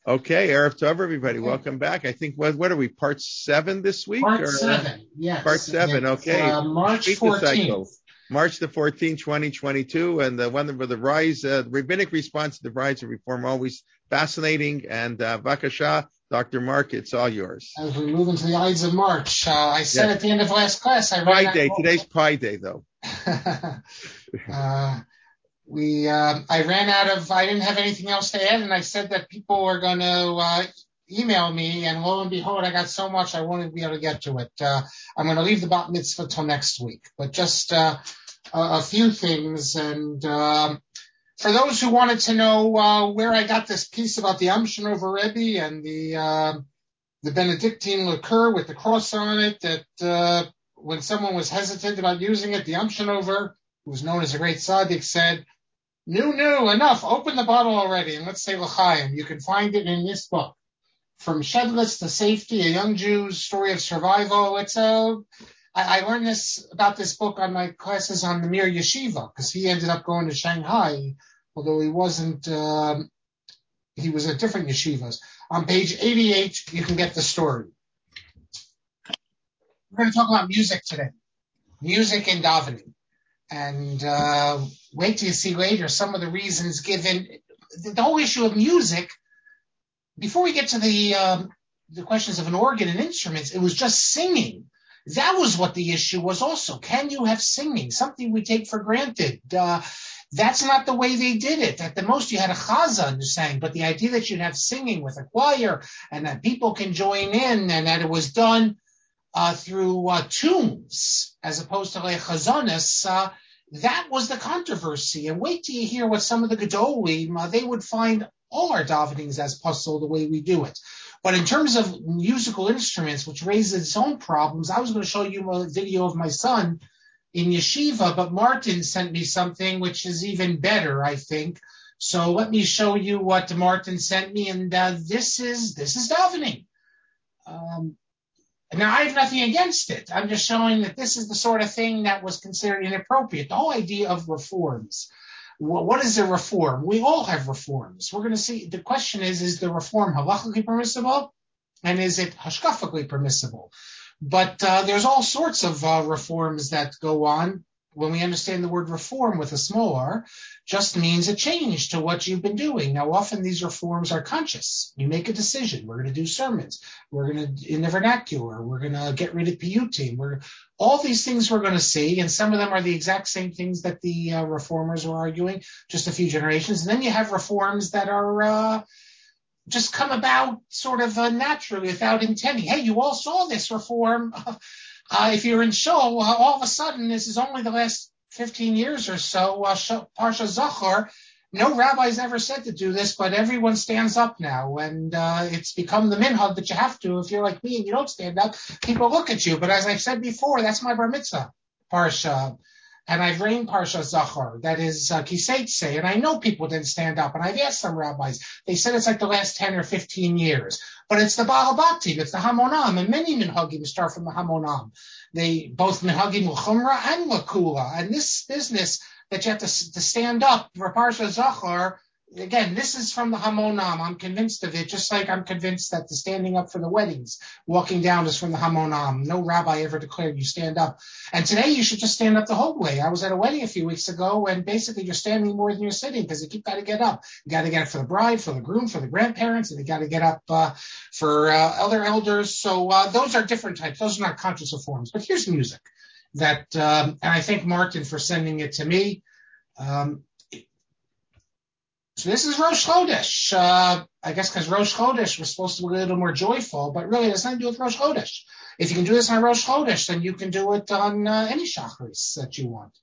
Okay, Erev Tov, everybody. Okay. Welcome back. I think, what are we, part 7 this week? Part 7, yes. Part 7, okay. March 14th. March the 14th, 2022, and the one with the rise, rabbinic response to the rise of reform, always fascinating. And Vakasha, Dr. Mark, it's all yours. As we move into the Ides of March, I said at the end of last class, Pi Day. Today's Pi Day, though. I didn't have anything else to add, and I said that people were going to email me, and lo and behold, I got so much I wanted to be able to get to it. I'm going to leave the bat mitzvah till next week, but just a few things. And for those who wanted to know where I got this piece about the Amshinover Rebbe and the Benedictine liqueur with the cross on it, that when someone was hesitant about using it, the Amshinover, who was known as a great tzaddik, said, "No, enough. Open the bottle already, and let's say l'chaim." You can find it in this book, From Shedlitz to Safety: A Young Jew's Story of Survival. I learned about this book on my classes on the Mir Yeshiva, because he ended up going to Shanghai, although he wasn't. He was at different yeshivas. On page 88, you can get the story. We're going to talk about music today, music and davening. And wait till you see later some of the reasons given. The whole issue of music, before we get to the questions of an organ and instruments, it was just singing. That was what the issue was also. Can you have singing? Something we take for granted. That's not the way they did it. At the most, you had a chazan who sang, but the idea that you'd have singing with a choir and that people can join in and that it was done through tunes, as opposed to like chazanis, that was the controversy. And wait till you hear what some of the Gedolim, they would find all our davenings as puzzle the way we do it. But in terms of musical instruments, which raises its own problems, I was going to show you a video of my son in yeshiva, but Martin sent me something which is even better, I think. So let me show you what Martin sent me, and this is davening. Now, I have nothing against it. I'm just showing that this is the sort of thing that was considered inappropriate. The whole idea of reforms. What is a reform? We all have reforms. We're going to see. The question is the reform halachically permissible? And is it hashkafically permissible? But there's all sorts of reforms that go on. When we understand the word reform with a small r, just means a change to what you've been doing. Now, often these reforms are conscious. You make a decision. We're going to do sermons. We're going to, in the vernacular, we're going to get rid of piyutim. All these things we're going to see, and some of them are the exact same things that the reformers were arguing just a few generations. And then you have reforms that are just come about sort of naturally without intending. Hey, you all saw this reform. If you're in shul, all of a sudden, this is only the last 15 years or so, Parsha Zachor, no rabbi's ever said to do this, but everyone stands up now, and it's become the minhag that you have to. If you're like me and you don't stand up, people look at you. But as I've said before, that's my bar mitzvah, Parsha. And I've reigned Parsha Zachor, that is Kiseitse, and I know people didn't stand up, and I've asked some rabbis. They said it's like the last 10 or 15 years. But it's the Balabatim, it's the Hamonam, and many minhagim start from the Hamonam. They both minhagim l'chumra and l'kula. And this business that you have to stand up for Parsha Zachor, again, this is from the Hamonam. I'm convinced of it, just like I'm convinced that the standing up for the weddings, walking down, is from the Hamonam. No rabbi ever declared you stand up. And today you should just stand up the whole way. I was at a wedding a few weeks ago, and basically you're standing more than you're sitting because you keep got to get up. You got to get up for the bride, for the groom, for the grandparents, and you got to get up for other elders. So those are different types. Those are not conscious reforms. But here's music that, and I thank Martin for sending it to me. So this is Rosh Chodesh. I guess because Rosh Chodesh was supposed to be a little more joyful, but really it has nothing to do with Rosh Chodesh. If you can do this on Rosh Chodesh, then you can do it on any shacharis that you want.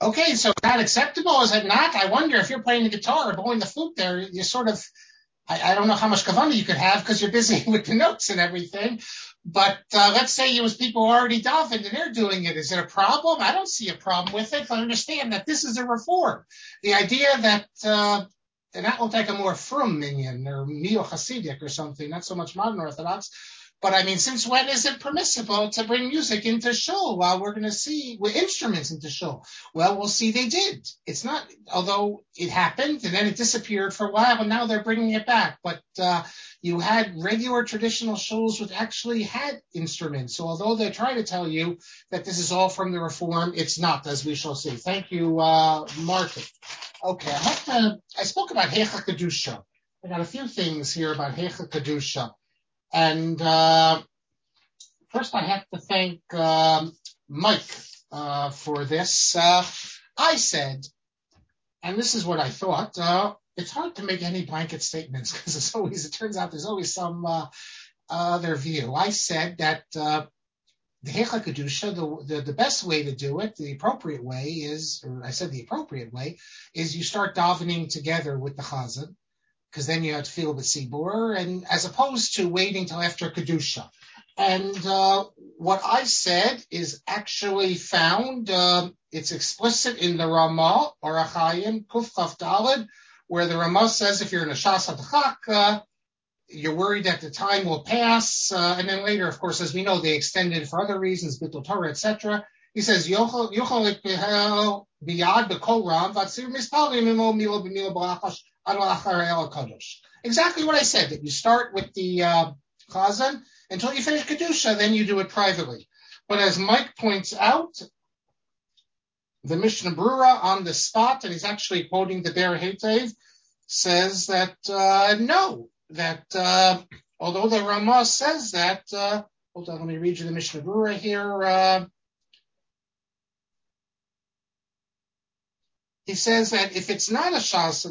Okay, so is that acceptable? Is it not? I wonder if you're playing the guitar or blowing the flute there, you sort of, I don't know how much kavana you could have because you're busy with the notes and everything. But let's say it was people already davened and they're doing it. Is it a problem? I don't see a problem with it. But understand that this is a reform. The idea that and that looked like a more frum minion or neo Hasidic or something, not so much modern Orthodox. But I mean, since when is it permissible to bring music into shul? While we're going to see with instruments into shul. Well, we'll see they did. It's not, although it happened and then it disappeared for a while, and now they're bringing it back. But you had regular traditional shuls which actually had instruments. So although they try to tell you that this is all from the reform, it's not, as we shall see. Thank you, Martin. Okay, I spoke about Heicha Kedusha. I got a few things here about Heicha Kedusha. And first I have to thank Mike for this. I said, and this is what I thought, it's hard to make any blanket statements because it turns out there's always some other view. I said that the Heicha Kedusha, the best way to do it, the appropriate way is you start davening together with the Chazan, because then you have to feel the Sibur, and as opposed to waiting till after Kedusha. And what I said is actually found, it's explicit in the Ramah, or Achayim, Kuf Chaf Daled, where the Ramah says if you're in a Shas HaDchak, you're worried that the time will pass, and then later, of course, as we know, they extended for other reasons, Bittul Torah, etc. He says, Yochel biyad b'kol ram, v'atzir mispalim imo milo b'milo b'lachash, exactly what I said, that you start with the Chazan until you finish Kedusha, then you do it privately. But as Mike points out, the Mishnah Brura on the spot, and he's actually quoting the Ber Heitev, says that no, that although the Ramah says that, hold on, let me read you the Mishnah Brura here. He says that if it's not a Shas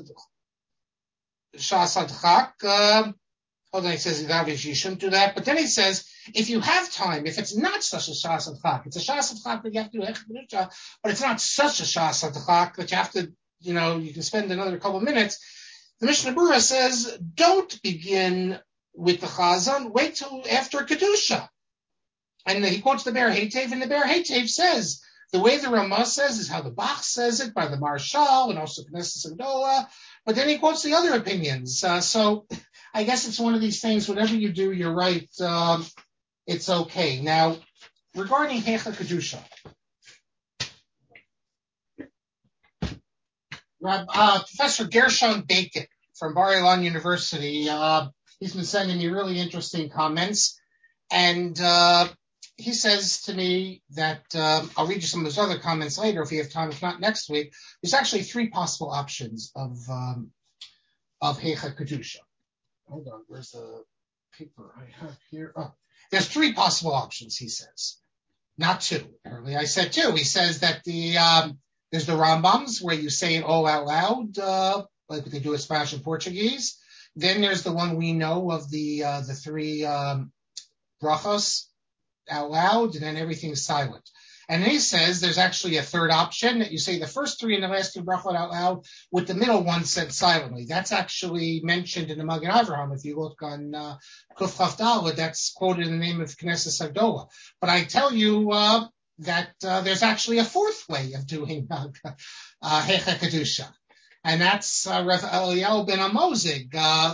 Adchak, hold on, he says obviously you shouldn't do that, but then he says if you have time, if it's not such a Shas Adchak, it's a Shas Adchak that you have to do Heicha Kedusha, but it's not such a Shas Adchak that you have to, you can spend another couple of minutes. The Mishnah Brura says don't begin with the Chazan, wait till after Kedusha. And he quotes the Ber Heitev, and the Ber Heitev says the way the Ramah says is how the Bach says it by the Marshal and also Knesset Agdola. But then he quotes the other opinions. So I guess it's one of these things, whatever you do, you're right. It's okay. Now, regarding Heicha Kedusha, Professor Gershon Bacon from Bar Ilan University, he's been sending me really interesting comments. And he says to me that, I'll read you some of his other comments later if you have time, if not next week. There's actually three possible options of Heicha Kedusha. Hold on, where's the paper I have here? Oh, there's three possible options, he says. Not two. Apparently I said two. He says that there's the Rambams where you say it all out loud, like they do in Spanish and Portuguese. Then there's the one we know of the three brachos out loud, and then everything's silent. And he says there's actually a third option that you say the first three and the last two brachot out loud with the middle one said silently. That's actually mentioned in the Magen Avraham. If you look on Kuf Chaf Daled, that's quoted in the name of Knesset Agdola. But I tell you that there's actually a fourth way of doing Heicha Kedusha. And that's Rav Eliyahu ben Amozig.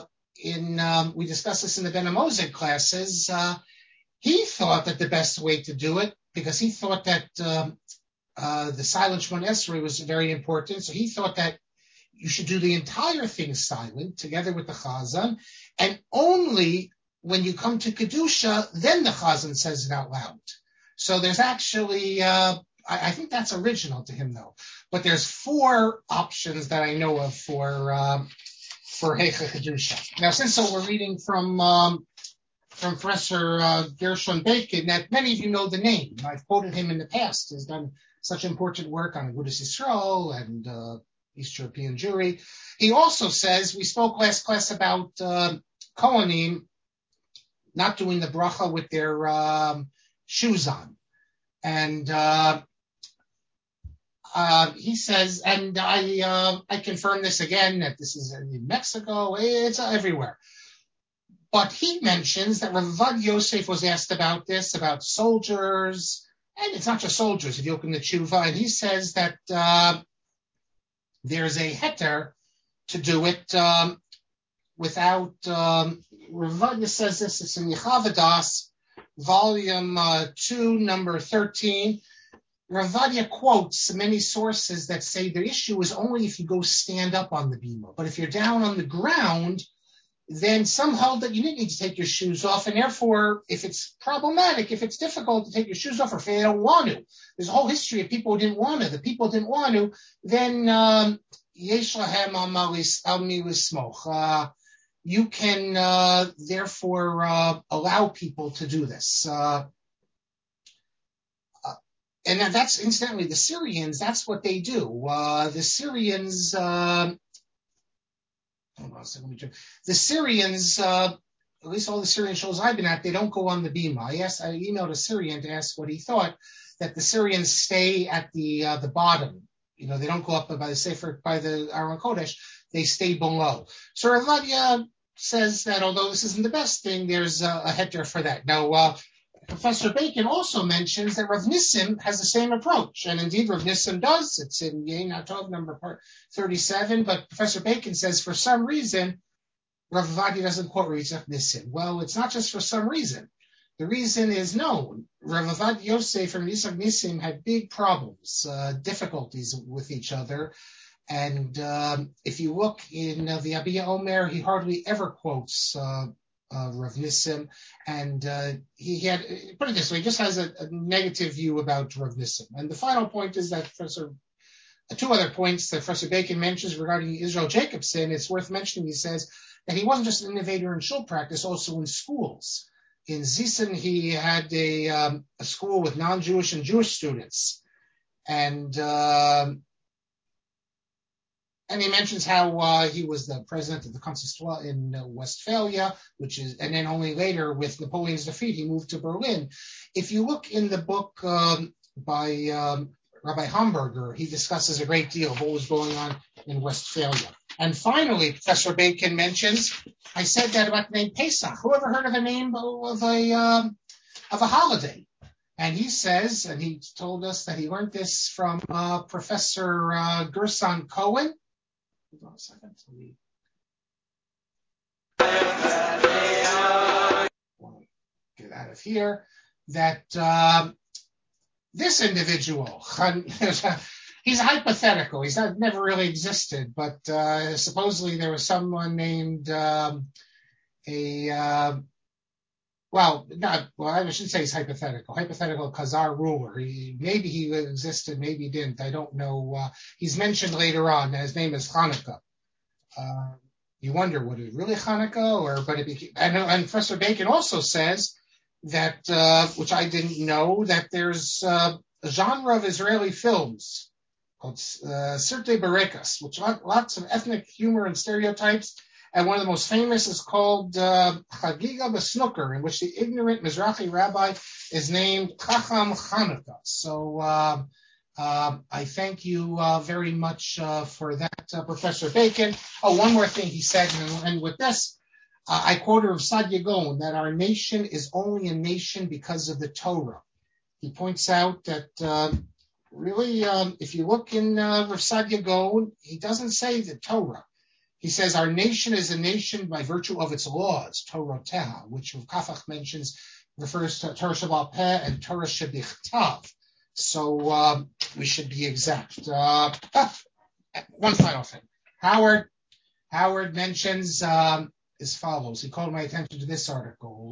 We discussed this in the Ben Amozig classes. He thought that the best way to do it, because he thought that the silent Shemon Esrei was very important, so he thought that you should do the entire thing silent together with the Chazan, and only when you come to Kedusha, then the Chazan says it out loud. So there's actually, I think that's original to him though, but there's four options that I know of for Heicha Kedusha. Now, since we're reading from Professor Gershon Bacon, that many of you know the name. I've quoted him in the past. He's done such important work on Agudas Yisrael and East European Jewry. He also says, we spoke last class about Kohanim not doing the bracha with their shoes on. And he says, and I confirm this again, that this is in Mexico, it's everywhere. But he mentions that Rav Avad Yosef was asked about this, about soldiers, and it's not just soldiers, if you look in the tshuva, and he says that there's a heter to do it without, Rav Avad says this, it's in Yechavadas, volume 2, number 13. Rav Avad quotes many sources that say the issue is only if you go stand up on the bima. But if you're down on the ground, then some hold that you didn't need to take your shoes off. And therefore, if it's problematic, if it's difficult to take your shoes off, or if they don't want to, there's a whole history of people who didn't want to. The people didn't want to, then yesh lahem al mi lismoch. You can therefore allow people to do this. And that's, incidentally, the Syrians, that's what they do. The Syrians, at least all the Syrian shows I've been at, they don't go on the bima. I emailed a Syrian to ask what he thought, that the Syrians stay at the bottom. You know, they don't go up by the Sefer, by the Aron Kodesh, they stay below. So Rav Avad says that although this isn't the best thing, there's a heter for that. Now, Professor Bacon also mentions that Rav Nissim has the same approach, and indeed Rav Nissim does. It's in Yein Atov number 37, but Professor Bacon says for some reason Rav Avad doesn't quote Rav Nissim. Well, it's not just for some reason. The reason is known. Rav Avad Yosef and Yitzhak Nissim had big problems, difficulties with each other, and if you look in the Abiyah Omer, he hardly ever quotes Rav Nissim, and he had, put it this way, he just has a negative view about Rav Nissim. And the final point is that two other points that Professor Bacon mentions regarding Israel Jacobson, it's worth mentioning. He says that he wasn't just an innovator in shul practice, also in schools. In Zisen, he had a school with non-Jewish and Jewish students, and he mentions how he was the president of the Consistoire in Westphalia, and then only later, with Napoleon's defeat, he moved to Berlin. If you look in the book by Rabbi Hamburger, he discusses a great deal of what was going on in Westphalia. And finally, Professor Bacon mentions, I said that about the name Pesach. Who ever heard of a name of a holiday? And he says, and he told us that he learned this from Professor Gerson Cohen. Hold on a second. I want to get out of here. That this individual, he's hypothetical. He's never really existed, but supposedly there was someone named I shouldn't say he's hypothetical. Hypothetical Khazar ruler. Maybe he existed, maybe he didn't. I don't know. He's mentioned later on. His name is Hanukkah. You wonder, was it really Hanukkah, and Professor Bacon also says that, which I didn't know, that there's a genre of Israeli films called Sirtei Berekas, which lots of ethnic humor and stereotypes. And one of the most famous is called Chagiga B'Snooker, in which the ignorant Mizrahi rabbi is named Chacham Hanukkah. So I thank you very much for that, Professor Bacon. Oh, one more thing he said, and with this, I quoted Rav Sadia Gaon, that our nation is only a nation because of the Torah. He points out that really, if you look in Rav Sadia Gaon, he doesn't say the Torah. He says our nation is a nation by virtue of its laws, Torah Teha, which Rav Kafach mentions, refers to Torah Sheba'al Peh and Torah Shebichtav. So we should be exact. One final thing. Howard mentions as follows. He called my attention to this article.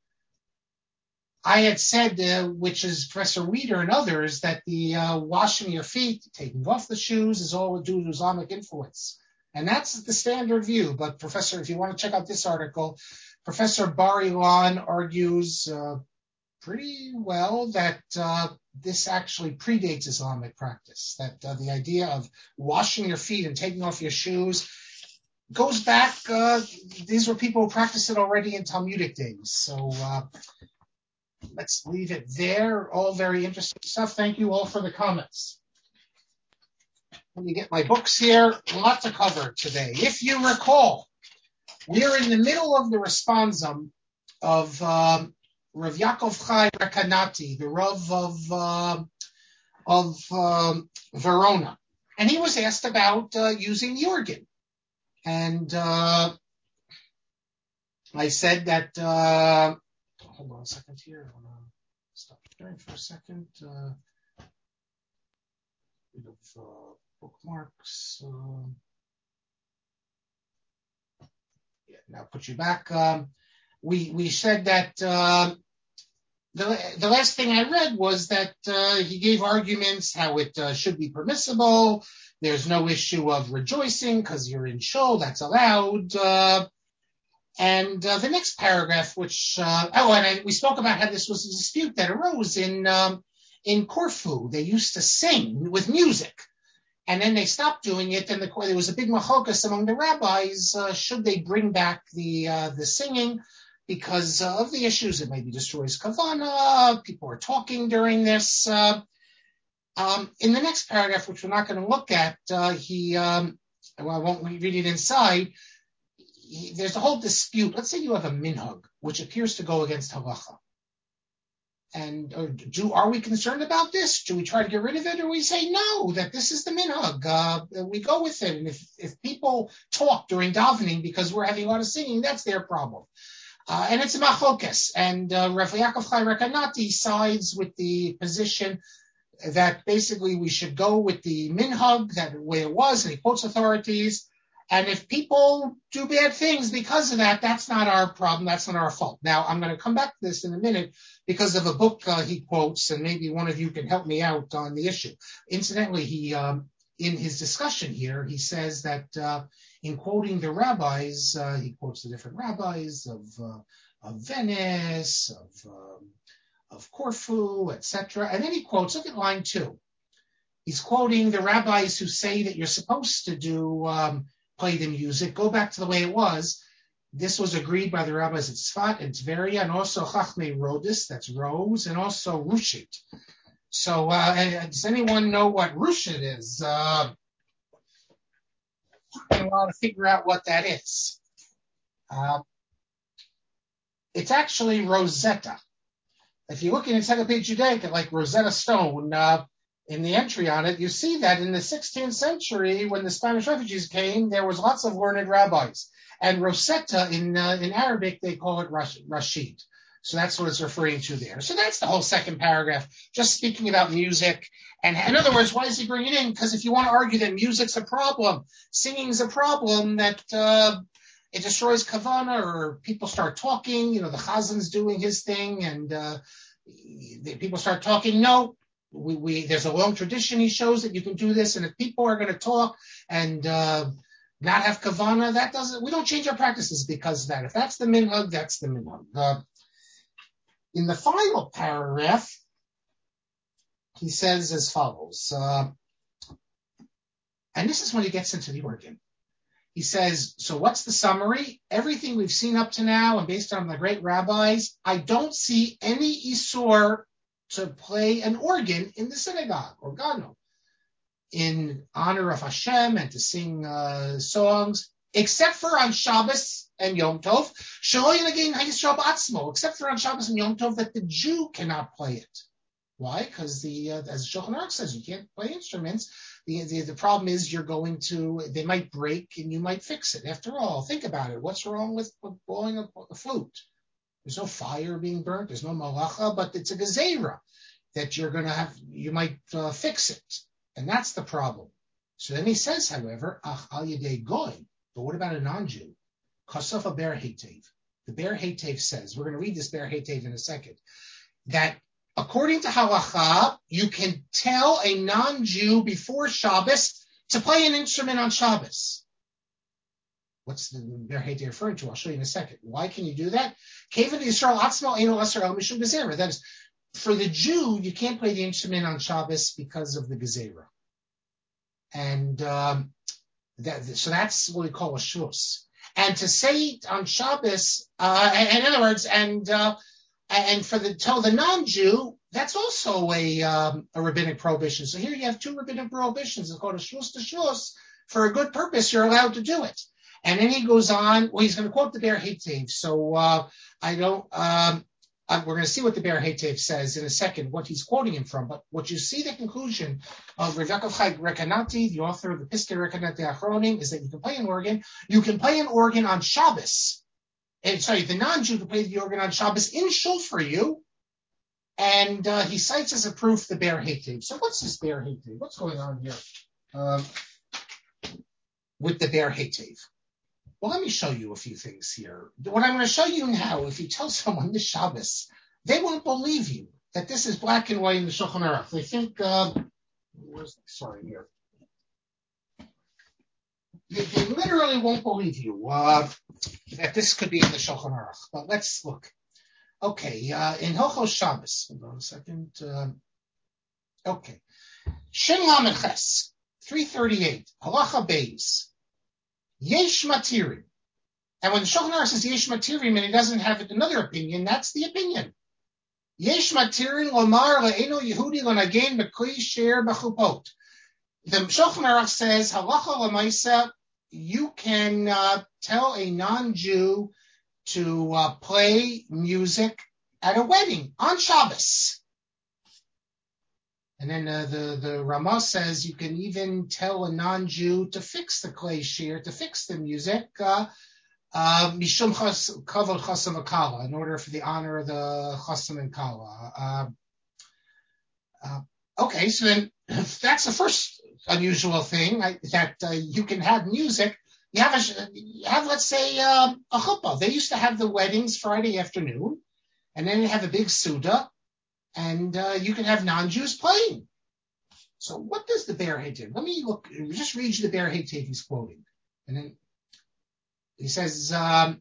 I had said, which is Professor Weider and others, that the washing your feet, taking off the shoes, is all due to Islamic influence. And that's the standard view. But Professor, if you want to check out this article, Professor Bar Ilan argues pretty well that this actually predates Islamic practice, that the idea of washing your feet and taking off your shoes goes back. These were people who practiced it already in Talmudic days. So let's leave it there. All very interesting stuff. Thank you all for the comments. Let me get my books here. A lot to cover today. If you recall, we're in the middle of the responsum of Rav Yaakov Chai Rekanati, the Rav of Verona. And he was asked about using the organ. And I said that, hold on a second here. I want to stop sharing for a second. Bit of bookmarks. Now put you back. We said that the last thing I read was that he gave arguments how it should be permissible. There's no issue of rejoicing because you're in shul, that's allowed. And the next paragraph, which we spoke about how this was a dispute that arose in Corfu. They used to sing with music, and then they stopped doing it. And there was a big machokas among the rabbis. Should they bring back the singing because of the issues? It maybe destroys kavana. People are talking during this. In the next paragraph, which we're not going to look at, I won't read it inside. There's a whole dispute. Let's say you have a minhag, which appears to go against halacha. And are we concerned about this? Do we try to get rid of it, or we say no, that this is the minhag? We go with it. And if people talk during davening because we're having a lot of singing, that's their problem. And it's a machokes. And Rav Yaakov Chai Rekanati sides with the position that basically we should go with the minhag, that way it was, and he quotes authorities. And if people do bad things because of that, that's not our problem. That's not our fault. Now, I'm going to come back to this in a minute because of a book he quotes, and maybe one of you can help me out on the issue. Incidentally, he in his discussion here, he says that in quoting the rabbis, he quotes the different rabbis of Venice, of Corfu, etc. And then he quotes, look at line 2. He's quoting the rabbis who say that you're supposed to do play the music, go back to the way it was. This was agreed by the rabbis at Tzfat and Tveria, and also Chachmei Rodis, that's Rose, and also Rushit. So does anyone know what Rushit is? I want to figure out what that is. It's actually Rosetta. If you look in Encyclopedia Judaica, like Rosetta Stone, in the entry on it, you see that in the 16th century, when the Spanish refugees came, there was lots of learned rabbis. And Rosetta, in Arabic, they call it Rashid. So that's what it's referring to there. So that's the whole second paragraph, just speaking about music. And in other words, why does he bring it in? Because if you want to argue that music's a problem, singing's a problem, that it destroys kavana, or people start talking, the chazan's doing his thing, and people start talking, no. There's a long tradition. He shows that you can do this, and if people are going to talk and not have kavana, we don't change our practices because of that. If that's the minhag, that's the minhag. In the final paragraph, he says as follows, and this is when he gets into the organ. He says, so what's the summary? Everything we've seen up to now, and based on the great rabbis, I don't see any isur to play an organ in the synagogue or gano in honor of Hashem and to sing songs, except for on Shabbos and Yom Tov. Except for on Shabbos and Yom Tov, that the Jew cannot play it. Why? Because as Shulchan Aruch says, you can't play instruments. The problem is they might break and you might fix it. After all, think about it. What's wrong with blowing a flute? There's no fire being burnt. There's no malacha, but it's a gezerah that you might fix it. And that's the problem. So then he says, however, al yedei goy, but what about a non-Jew? Kasaf a ber hetev. The ber hetev says, we're going to read this ber hetev in a second, that according to halacha, you can tell a non-Jew before Shabbos to play an instrument on Shabbos. What's the ber hetev referring to? I'll show you in a second. Why can you do that? That is, for the Jew, you can't play the instrument on Shabbos because of the gezerah. And so that's what we call a shus. And to say on Shabbos, in other words, and for the non-Jew, that's also a rabbinic prohibition. So here you have two rabbinic prohibitions. It's called a shus to shus. For a good purpose, you're allowed to do it. And then he goes on. Well, he's going to quote the Ber Heitev. So we're going to see what the Ber Heitev says in a second, what he's quoting him from. But what you see, the conclusion of Rav Yaakov Chai Rekanati, the author of the Piskei Rekanati Achronim, is that you can play an organ. You can play an organ on Shabbos. And sorry, the non-Jew can play the organ on Shabbos in shul for you. And he cites as a proof the Ber Heitev. So what's this Ber Heitev? What's going on here with the Ber Heitev? Well, let me show you a few things here. What I'm going to show you now, if you tell someone this Shabbos, they won't believe you that this is black and white in the Shulchan Aruch. They think, here. They literally won't believe you that this could be in the Shulchan Aruch. But let's look. Okay, in Hilchos Shabbos. Hold on a second. Okay. Shin Lamed Ches, 338, Halacha Beis. Yesh Matirim. And when the Shulchan Aruch says Yesh Matirim and he doesn't have another opinion, that's the opinion. Yesh Matirim Lomar Le'eno Yehudi L'Nagen B'Kli She'er B'Chupot. The Shulchan Aruch says, Halacha L'Maisa, you can tell a non-Jew to play music at a wedding on Shabbos. And then the Ramah says you can even tell a non-Jew to fix the klei shir, to fix the music, mishum kavod chasam v'kala, in order for the honor of the chasam and kala. Okay, so then that's the first unusual thing, that you can have music. You have let's say a chuppah. They used to have the weddings Friday afternoon, and then you have a big suda. And you can have non-Jews playing. So what does the Ber Heitev? Let me just read you the Ber Heitev he's quoting. And then he says,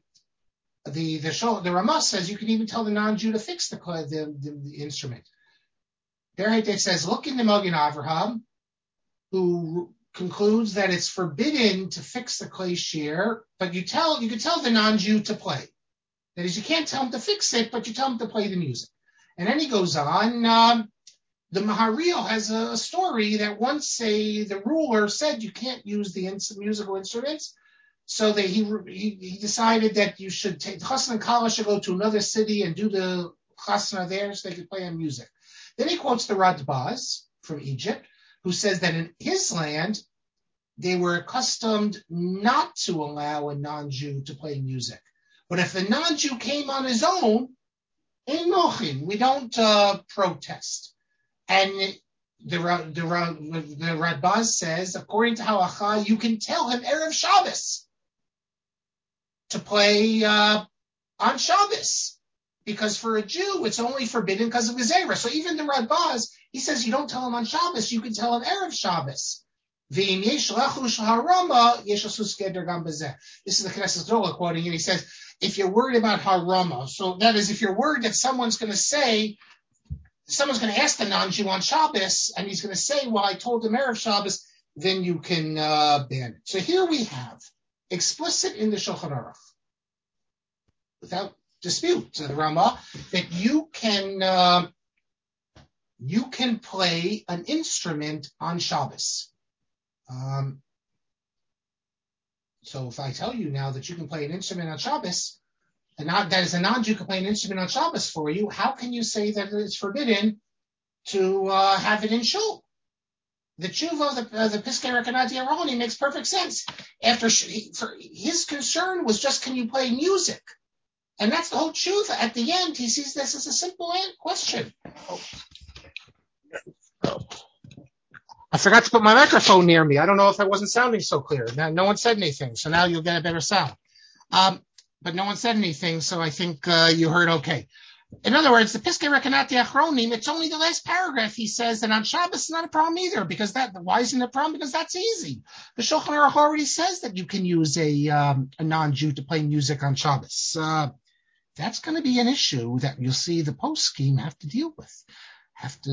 the Ramah says you can even tell the non-Jew to fix the instrument. Ber Heitev says, look in the Magen Avraham, who concludes that it's forbidden to fix the klei shir, but you can tell the non-Jew to play. That is, you can't tell him to fix it, but you tell him to play the music. And then he goes on, the Maharil has a story that once the ruler said you can't use the musical instruments. So he decided that you should take, Chassan and Kala should go to another city and do the Chasana there so they could play on music. Then he quotes the Radbaz from Egypt, who says that in his land, they were accustomed not to allow a non-Jew to play music. But if the non-Jew came on his own, we don't protest. And the Radbaz says, according to Halacha, you can tell him Erev Shabbos to play on Shabbos. Because for a Jew, it's only forbidden because of Gezerah. So even the Radbaz, he says you don't tell him on Shabbos, you can tell him Erev Shabbos. This is the Knesset Gedolah quoting, and he says, if you're worried about harama, so that is, if you're worried that someone's going to ask the non-Jew on Shabbos, and he's going to say, well, I told him Erev Shabbos, then you can ban it. So here we have, explicit in the Shulchan Aruch, without dispute, the Ramah, that you can play an instrument on Shabbos. So if I tell you now that you can play an instrument on Shabbos, and that is a non-Jew can play an instrument on Shabbos for you, how can you say that it's forbidden to have it in shul? The tshuva of the Piskei Rekanati Aroni makes perfect sense. His concern was just, can you play music? And that's the whole tshuva. At the end, he sees this as a simple question. I forgot to put my microphone near me. I don't know if I wasn't sounding so clear. Now, no one said anything, so now you'll get a better sound. But no one said anything, so I think you heard okay. In other words, the Piskei Rekanati Achronim, it's only the last paragraph he says that on Shabbos is not a problem either, because why isn't it a problem? Because that's easy. The Shulchan Aruch already says that you can use a non-Jew to play music on Shabbos. That's going to be an issue that you'll see the post-scheme have to deal with.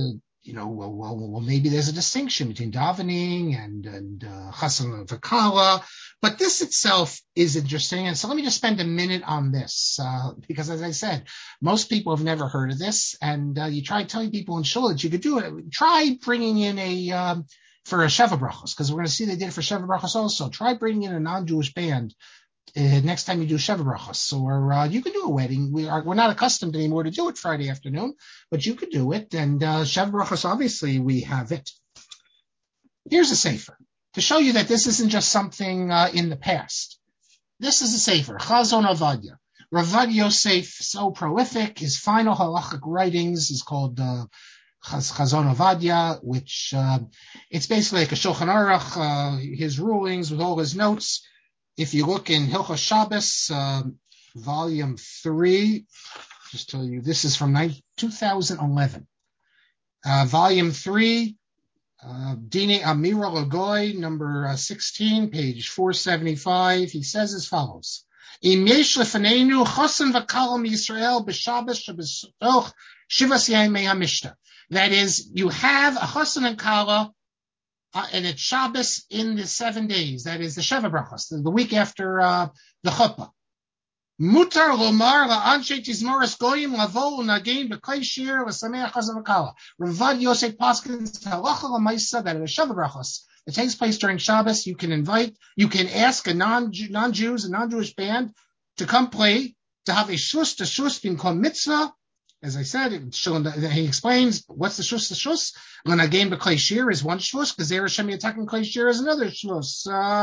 well, maybe there's a distinction between davening and chasana v'kala, but this itself is interesting. And so let me just spend a minute on this, because as I said, most people have never heard of this. And you try telling people in shul that you could do it. Try bringing in for a Sheva Brachos, because we're going to see they did it for Sheva Brachos also. Try bringing in a non-Jewish band next time you do Sheva Brachos, or you can do a wedding. We're not accustomed anymore to do it Friday afternoon, but you could do it. And Sheva Brachos, obviously, we have it. Here's a sefer to show you that this isn't just something in the past. This is a sefer, Chazon Avadia. Ravad Yosef, so prolific. His final halachic writings is called Chazon Avadia, which it's basically like a Shulchan Aruch, his rulings with all his notes. If you look in Hilchos Shabbos, volume 3, just tell you, this is from 2011. Volume 3, Dine Amira Lagoy, number 16, page 475. He says as follows. Im yesh lefanenu chosan v'kalam Yisrael b'Shabbos shebetoch shivas yamei hamishta. That is, you have a chosan and kala, and it's Shabbos in the 7 days. That is the Sheva Brachos, the week after the Chuppah. Mutar lomar la'anshe tizmoras goyim lavo u'nagim b'klei shir l'sameach chazon v'kala. Ravad Yosef Paskins halacha l'maisa that at a Sheva Brachos that takes place during Shabbos, you can ask a non-Jews, a non-Jewish band to come play, to have a shus, the shus being called mitzvah. As I said, he explains what's the shus. The shus l'nagim b'klei shir is one shus, because there Hashem Yatakim klei shir is another shus.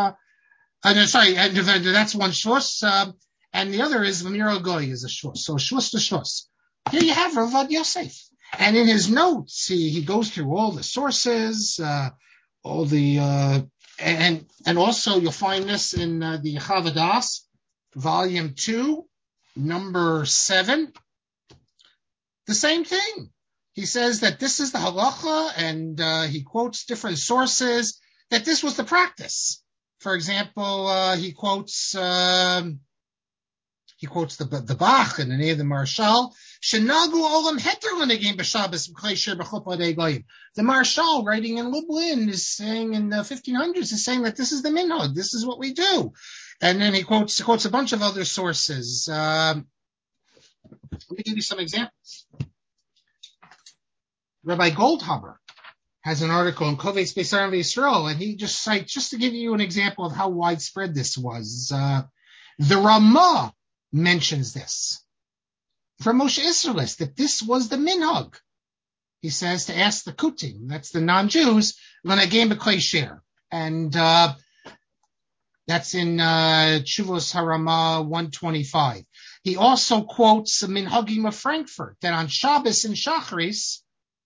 That's one shus. And the other is V'mira Goy is a shus. So shus to shus. Here you have Ravad Yosef. And in his notes, he goes through all the sources, all the, and also you'll find this in the Chavadas, volume 2, number 7. The same thing. He says that this is the halacha, and he quotes different sources that this was the practice. For example, he quotes the Bach and the name of the Marshal. The Marshal, writing in Lublin, is saying in the 1500s, is saying that this is the minhag, this is what we do. And then he quotes a bunch of other sources. Let me give you some examples. Rabbi Goldhaber has an article in Kovetz Beisar Yisrael, and he just cites, just to give you an example of how widespread this was. The Ramah mentions this from Moshe Isserles, that this was the minhag. He says to ask the Kutim, that's the non-Jews, l'nagim b'klei shir. And that's in Tshuvos Harama 125. He also quotes the Minhagim of Frankfurt, that on Shabbos and Shacharis,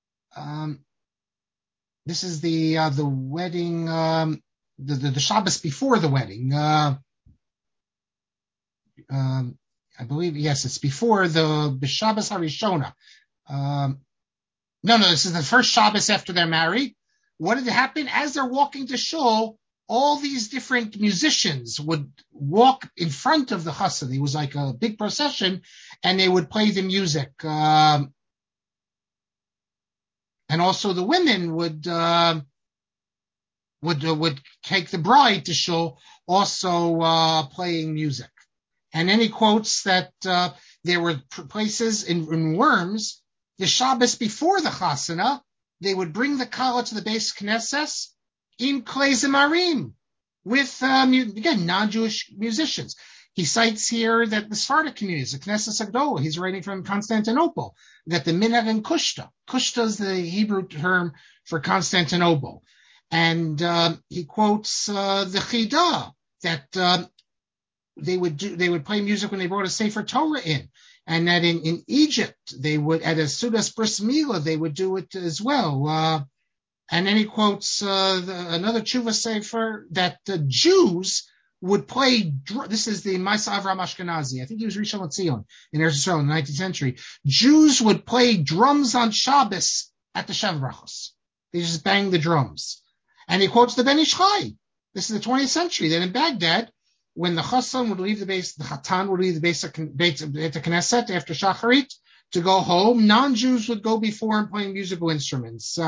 this is the wedding, the Shabbos before the wedding. I believe, yes, it's before the Shabbos Harishona. No, this is the first Shabbos after they're married. What did happen? As they're walking to shul, all these different musicians would walk in front of the chassan. It was like a big procession, and they would play the music. And also the women would take the bride to shul, also playing music. And then he quotes that there were places in Worms, the Shabbos before the chasana, they would bring the kala to the Beis Knesset in klei zemarim with, again, non-Jewish musicians. He cites here that the Sephardic communities, the Knesset Agdola, he's writing from Constantinople, that the minhag and kushta is the Hebrew term for Constantinople. And he quotes the Chida, that they would play music when they brought a Sefer Torah in. And that in Egypt, they would, at a Sudas Bris Milah, they would do it as well. And then he quotes another Tshuva Sefer that the Jews would play, this is the Maisa Avram Ashkenazi, I think he was Rishon LeZion in Eretz Yisrael in the 19th century. Jews would play drums on Shabbos at the Sheva Brachos. They just bang the drums. And he quotes the Ben Ish Chai. This is the 20th century. Then in Baghdad, when the Chassan would leave the base, the Chatan would leave the base at the Knesset after Shacharit, to go home. Non-Jews would go before and play musical instruments.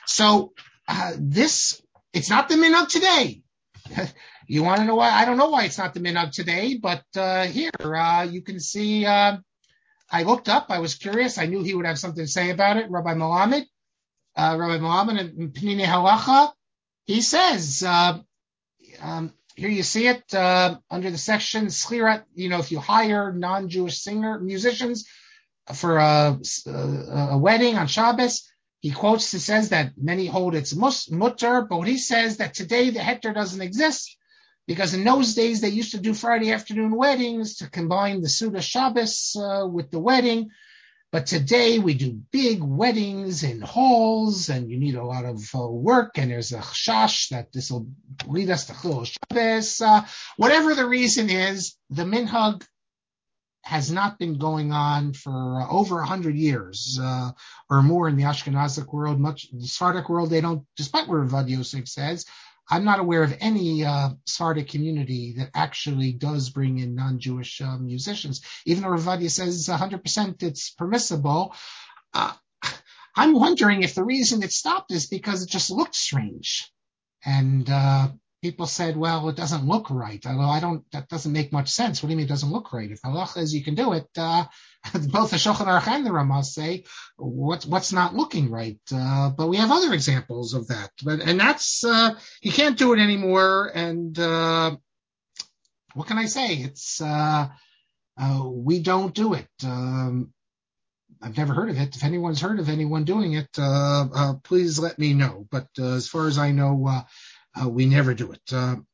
It's not the minhag today. You want to know why? I don't know why it's not the minhag today, but here you can see. I looked up. I was curious. I knew he would have something to say about it. Rabbi Melamed in Penine Halacha, he says, here you see it under the section Schlirat. If you hire non-Jewish musicians for a wedding on Shabbos, he quotes. It says that many hold it's mutter, but he says that today the heter doesn't exist. Because in those days, they used to do Friday afternoon weddings to combine the Suda Shabbos with the wedding. But today, we do big weddings in halls, and you need a lot of work, and there's a chash that this will lead us to Chilul Shabbos. Whatever the reason is, the minhag has not been going on for over 100 years or more in the Ashkenazic world. The Sephardic world, they don't, despite what Rav Yosef says, I'm not aware of any Sephardic community that actually does bring in non-Jewish musicians. Even though Rav says 100% it's permissible, I'm wondering if the reason it stopped is because it just looked strange. And people said, well, it doesn't look right. Although that doesn't make much sense. What do you mean it doesn't look right? If halacha is you can do it, both the Shulchan Aruch and the Ramah say what's not looking right. But we have other examples of that. And that's, you can't do it anymore. And what can I say? It's, we don't do it. I've never heard of it. If anyone's heard of anyone doing it, please let me know. But as far as I know, we never do it.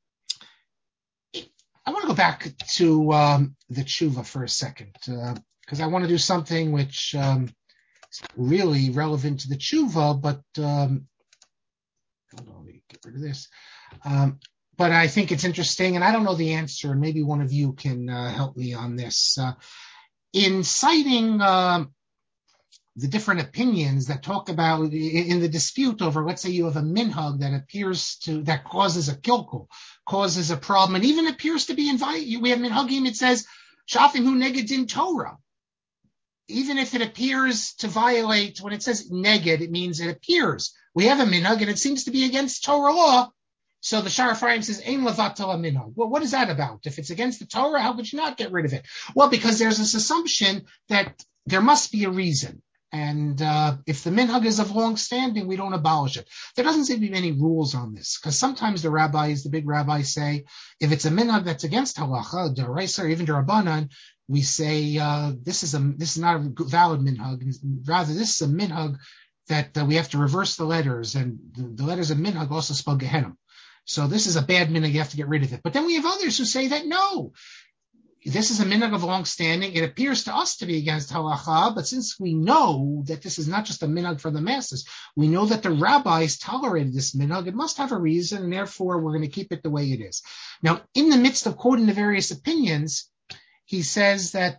I want to go back to the tshuva for a second, because I want to do something which is really relevant to the tshuva, but hold on, let me get rid of this. But I think it's interesting, and I don't know the answer, and maybe one of you can help me on this. In citing the different opinions that talk about in the dispute over, let's say you have a minhag that causes a kilkul, causes a problem, and even appears to be invited. We have minhagim, it says, shafim hu neged din Torah. Even if it appears to violate, when it says neged, it means it appears. We have a minhag and it seems to be against Torah law. So the Shar Ephraim says, ein levatel minhag. Well, what is that about? If it's against the Torah, how could you not get rid of it? Well, because there's this assumption that there must be a reason. And if the minhag is of long standing, we don't abolish it. There doesn't seem to be many rules on this, because sometimes the big rabbis say, if it's a minhag that's against halacha, d'oraisa, or even d'rabbanan, we say this is not a valid minhag. Rather, this is a minhag that we have to reverse the letters, and the letters of minhag also spell Gehenna. So this is a bad minhag, you have to get rid of it. But then we have others who say that no, this is a minhag of long standing. It appears to us to be against halacha, but since we know that this is not just a minhag for the masses, we know that the rabbis tolerated this minhag. It must have a reason, and therefore we're going to keep it the way it is. Now, in the midst of quoting the various opinions, he says that,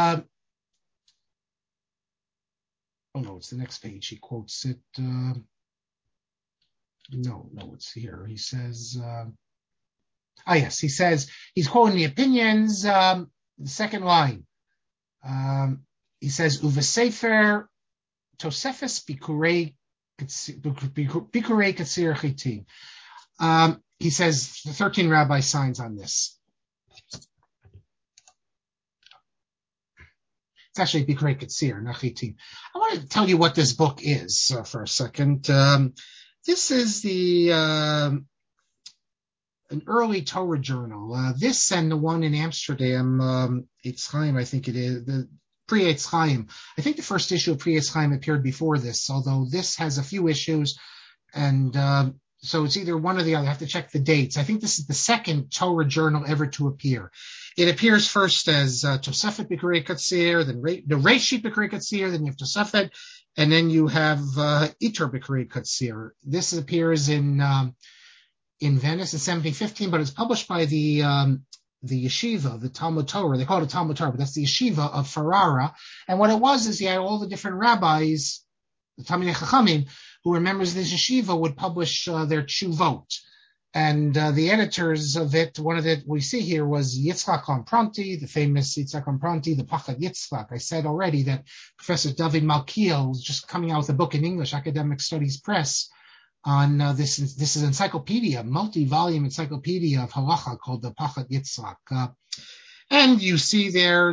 it's the next page. He quotes it. It's here. He says, he says, he's quoting the opinions, the second line. He says, Uvesefer Tosefes Bikurei Katsir Chitim. He says, the 13 rabbi signs on this. It's actually Bikurei Katsir, not Chitim. I want to tell you what this book is for a second. This is an early Torah journal. This and the one in Amsterdam, Eitz Chaim, I think it is, the pre-Eitz Chaim. I think the first issue of pre-Eitz Chaim appeared before this, although this has a few issues, and so it's either one or the other. I have to check the dates. I think this is the second Torah journal ever to appear. It appears first as Tosefet Bikurei Katsir, then the Reshit Bikurei Katsir, then you have Tosefet, and then you have Itor Bikurei Katsir. This appears in Venice in 1715, but it's published by the yeshiva, the Talmud Torah. They call it a Talmud Torah, but that's the yeshiva of Ferrara. And what it was is you had all the different rabbis, the Talmidei Chachamim, who were members of this yeshiva, would publish their tshuvot. And the editors of it, one of it we see here was Yitzchak Kompronti, the famous Yitzchak Kompronti, the Pachad Yitzchak. I said already that Professor David Malkiel was just coming out with a book in English, Academic Studies Press, on this is encyclopedia, multi-volume encyclopedia of halacha called the Pachad Yitzchak. And you see there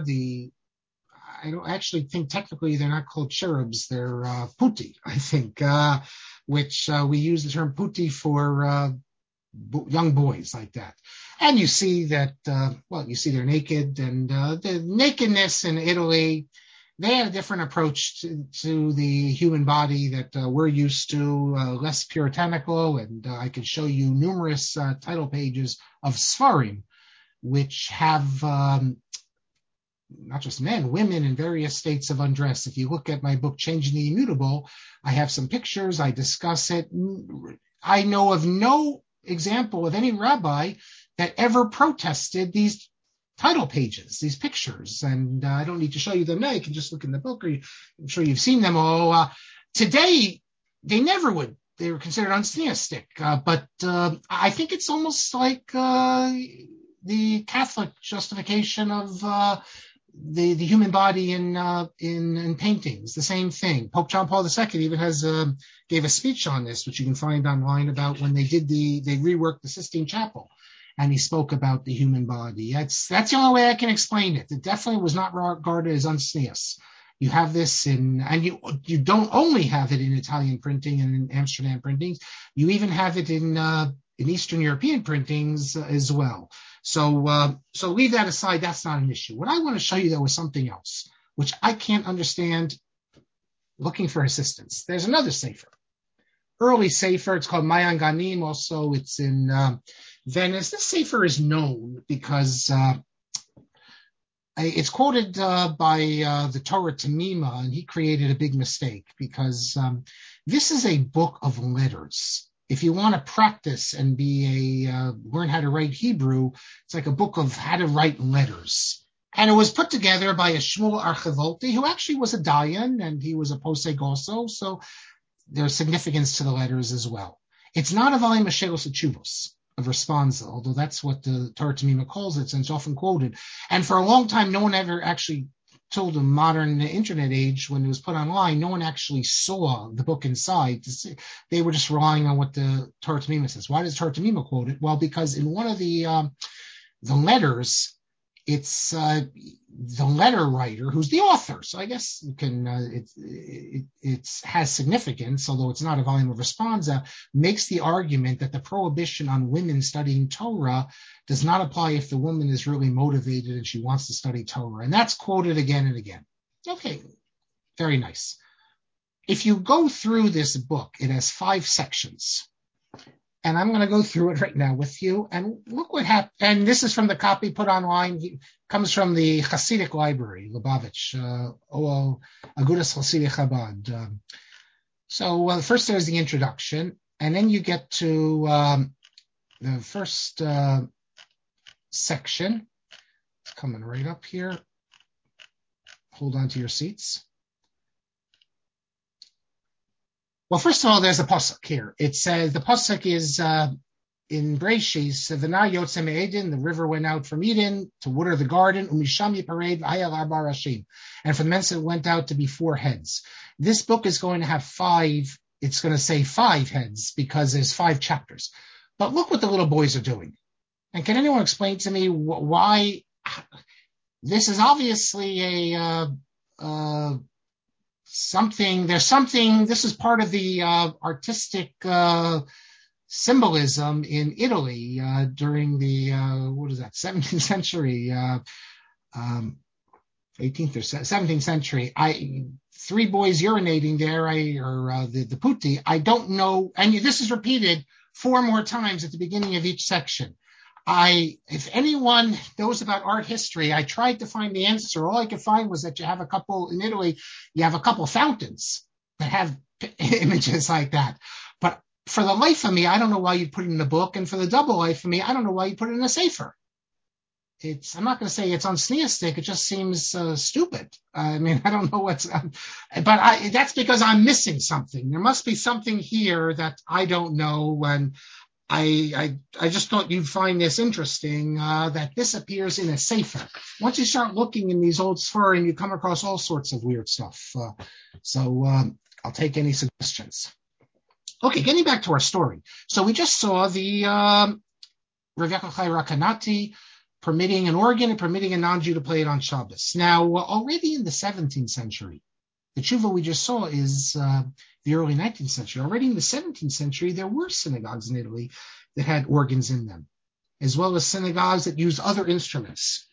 I don't actually think technically they're not called cherubs, they're puti, I think, which we use the term puti for young boys like that. And you see that, you see they're naked, and the nakedness in Italy, they had a different approach to the human body that we're used to, less puritanical, and I could show you numerous title pages of Sfarim, which have not just men, women in various states of undress. If you look at my book, Changing the Immutable, I have some pictures, I discuss it. I know of no example of any rabbi that ever protested these title pages, these pictures, and I don't need to show you them now. You can just look in the book, or I'm sure you've seen them all. Today, they never would. They were considered untheistic, but I think it's almost like the Catholic justification of the human body in paintings. The same thing. Pope John Paul II even gave a speech on this, which you can find online, about when they reworked the Sistine Chapel, and he spoke about the human body. That's the only way I can explain it. It definitely was not regarded as unsneous. You have this and you don't only have it in Italian printing and in Amsterdam printings. You even have it in Eastern European printings as well. So leave that aside. That's not an issue. What I want to show you, though, is something else, which I can't understand looking for assistance. There's another sefer, early sefer. It's called Mayan Ganim. Also, it's in Venice. This sefer is known because it's quoted by the Torah Tamima, and he created a big mistake because this is a book of letters. If you want to practice and learn how to write Hebrew, it's like a book of how to write letters. And it was put together by a Shmuel Archivolti, who actually was a Dayan, and he was a posek also, so there's significance to the letters as well. It's not a volume of Shelos Tshuvos, of responsa, although that's what the Torah Tamima calls it, and it's often quoted. And for a long time, no one ever actually, till the modern internet age, when it was put online, no one actually saw the book inside. They were just relying on what the Torah Tamima says. Why does Torah Tamima quote it? Well, because in one of the letters, it's the letter writer who's the author. So I guess you can it has significance, although it's not a volume of responsa, makes the argument that the prohibition on women studying Torah does not apply if the woman is really motivated and she wants to study Torah. And that's quoted again and again. Okay, very nice. If you go through this book, it has 5 sections. And I'm going to go through it right now with you. And look what happened. And this is from the copy put online. It comes from the Hasidic Library, Lubavitch, Agudas Hasidic Chabad. So first there's the introduction. And then you get to the first section. It's coming right up here. Hold on to your seats. Well, first of all, there's a pasuk here. It says, the pasuk is in Breishis, V'na yotze me'Eden, the river went out from Eden to water the garden, Umisham yipared v'haya l'arba rashim. And from thence it went out to be 4 heads. This book is going to have 5, it's going to say 5 heads because there's 5 chapters. But look what the little boys are doing. And can anyone explain to me why this is obviously this is part of the artistic symbolism in Italy during the 17th century, 18th or 17th century. 3 boys urinating there, the putti. I don't know, and this is repeated 4 more times at the beginning of each section. If anyone knows about art history, I tried to find the answer. All I could find was that in Italy, you have a couple fountains that have images like that. But for the life of me, I don't know why you'd put it in a book. And for the double life of me, I don't know why you put it in a sefer. I'm not going to say it's unsneistic. It just seems stupid. I mean, I don't know that's because I'm missing something. There must be something here that I don't know. And I just thought you'd find this interesting, that this appears in a sefer. Once you start looking in these old Sfarim, you come across all sorts of weird stuff. So I'll take any suggestions. Okay, getting back to our story. So we just saw the Rav Yochai Rakanati permitting an organ and permitting a non-Jew to play it on Shabbos. Now, already in the 17th century, the tshuva we just saw is the early 19th century. Already in the 17th century, there were synagogues in Italy that had organs in them, as well as synagogues that used other instruments.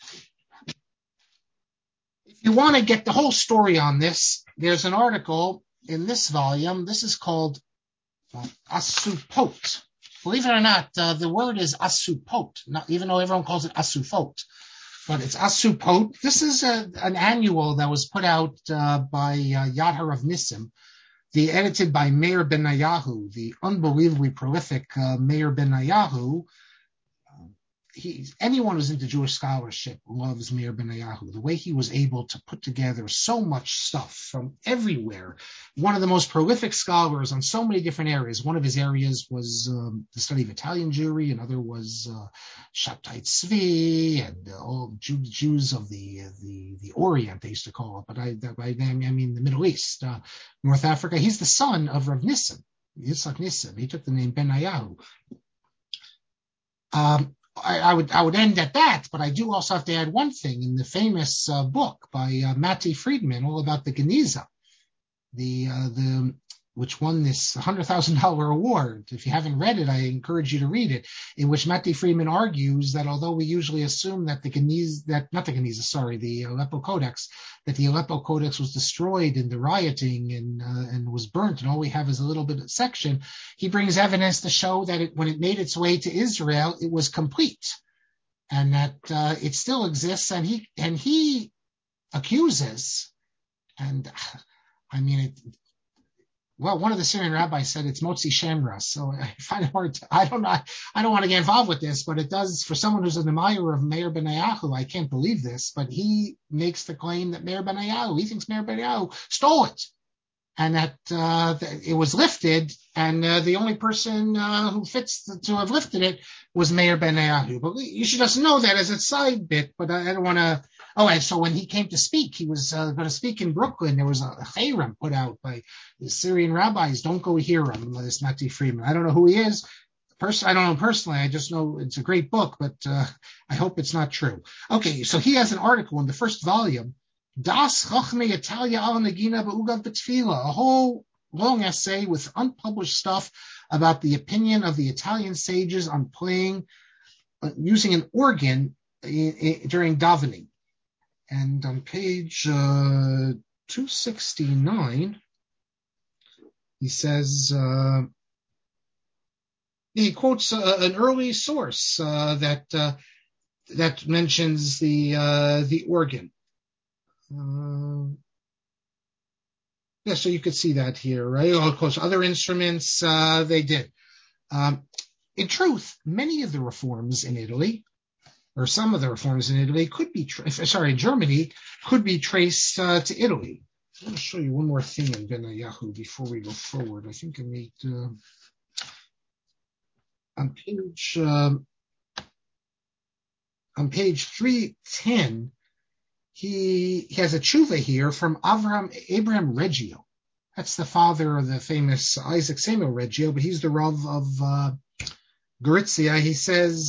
If you want to get the whole story on this, there's an article in this volume. This is called Asupot. Believe it or not, the word is Asupot, even though everyone calls it Asufot. But it's Asupot. This is an annual that was put out by Yad HaRav Nissim, edited by Meir Benayahu, the unbelievably prolific Meir Benayahu. Anyone who's into Jewish scholarship loves Meir Benayahu. The way he was able to put together so much stuff from everywhere. One of the most prolific scholars on so many different areas. One of his areas was the study of Italian Jewry. Another was Shabtai Tzvi and all Jews of the Orient, they used to call it. But I mean the Middle East, North Africa. He's the son of Rav Nissim, Yitzhak Nissim. He took the name Benayahu. I would end at that, but I do also have to add one thing. In the famous book by Matti Friedman, all about the Geniza, which won this $100,000 award. If you haven't read it, I encourage you to read it, in which Matti Friedman argues that although we usually assume that the Aleppo Codex, that the Aleppo Codex was destroyed in the rioting and was burnt, and all we have is a little bit of section, he brings evidence to show that when it made its way to Israel, it was complete, and that it still exists. And he accuses, and I mean it. Well, one of the Syrian rabbis said it's Motzi Shemra, so I find it hard I don't want to get involved with this, but it does, for someone who's an admirer of Meir Benayahu, I can't believe this, but he makes the claim that Meir Benayahu, he thinks Meir Benayahu stole it, and that it was lifted, and the only person who fits to have lifted it was Meir Benayahu. But you should just know that as a side bit, but I don't want to. Oh, and so when he came to speak, he was going to speak in Brooklyn. There was a chayrim put out by the Syrian rabbis. Don't go hear him, this Matti Friedman. I don't know who he is. I don't know him personally. I just know it's a great book, but I hope it's not true. Okay, so he has an article in the first volume, Das Chochmei Italia al Negina Ba'ugav B'Tfila, a whole long essay with unpublished stuff about the opinion of the Italian sages on playing, using an organ during davening. And on page 269, he says, he quotes an early source that mentions the organ. So you could see that here, right? Of course, other instruments they did. In truth, many of the reforms in Italy, or some of the reforms in Italy, in Germany, could be traced to Italy. I'm going to show you one more thing in Benayahu before we go forward. I think I made on page 310. He has a tshuva here from Abraham Reggio. That's the father of the famous Isaac Samuel Reggio, but he's the Rav of Gorizia. He says,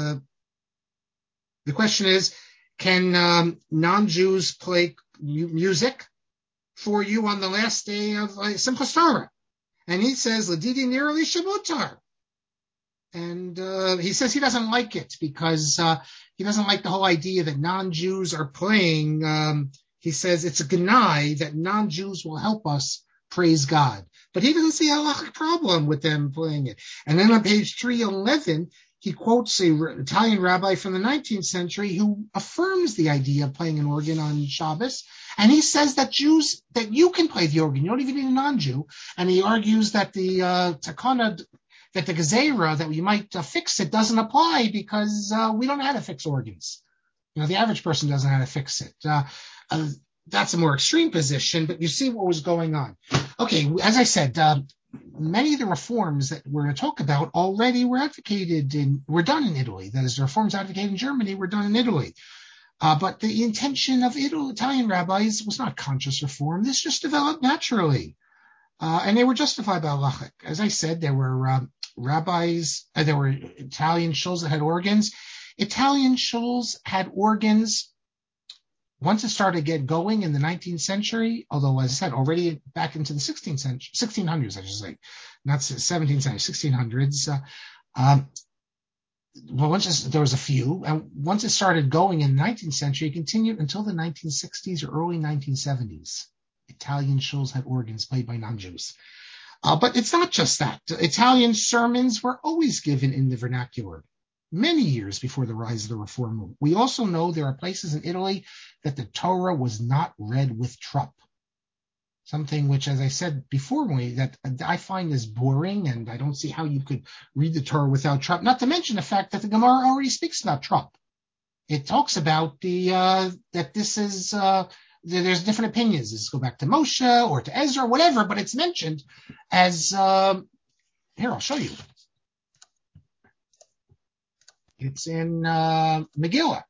the question is, can non-Jews play music for you on the last day of Simchas Torah? And he says, Ladidi nirali shamutar. And he says he doesn't like it because he doesn't like the whole idea that non-Jews are playing. He says it's a gnai that non-Jews will help us praise God. But he doesn't see a halachic problem with them playing it. And then on page 311, he quotes an Italian rabbi from the 19th century who affirms the idea of playing an organ on Shabbos. And he says that you can play the organ. You don't even need a non-Jew. And he argues that the takana, that the gezerah, that we might fix it, doesn't apply because we don't know how to fix organs. The average person doesn't know how to fix it. That's a more extreme position, but you see what was going on. Okay, as I said, many of the reforms that we're going to talk about already were done in Italy. That is, the reforms advocated in Germany were done in Italy. But the intention of Italian rabbis was not conscious reform. This just developed naturally. And they were justified by halachic. As I said, there were rabbis, there were Italian shuls that had organs. Italian shuls had organs once it started get going in the 19th century, although, as I said, already back into the 16th century, 1600s, I should say, not 17th century, 1600s. There was a few, and once it started going in the 19th century, it continued until the 1960s or early 1970s. Italian shuls had organs played by non-Jews. But it's not just that. Italian sermons were always given in the vernacular, many years before the rise of the Reform movement. We also know there are places in Italy that the Torah was not read with trup. Something which, as I said before, that I find is boring, and I don't see how you could read the Torah without trup. Not to mention the fact that the Gemara already speaks about trup. It talks about that this is there's different opinions. Does this go back to Moshe or to Ezra, whatever? But it's mentioned as here. I'll show you. It's in Megillah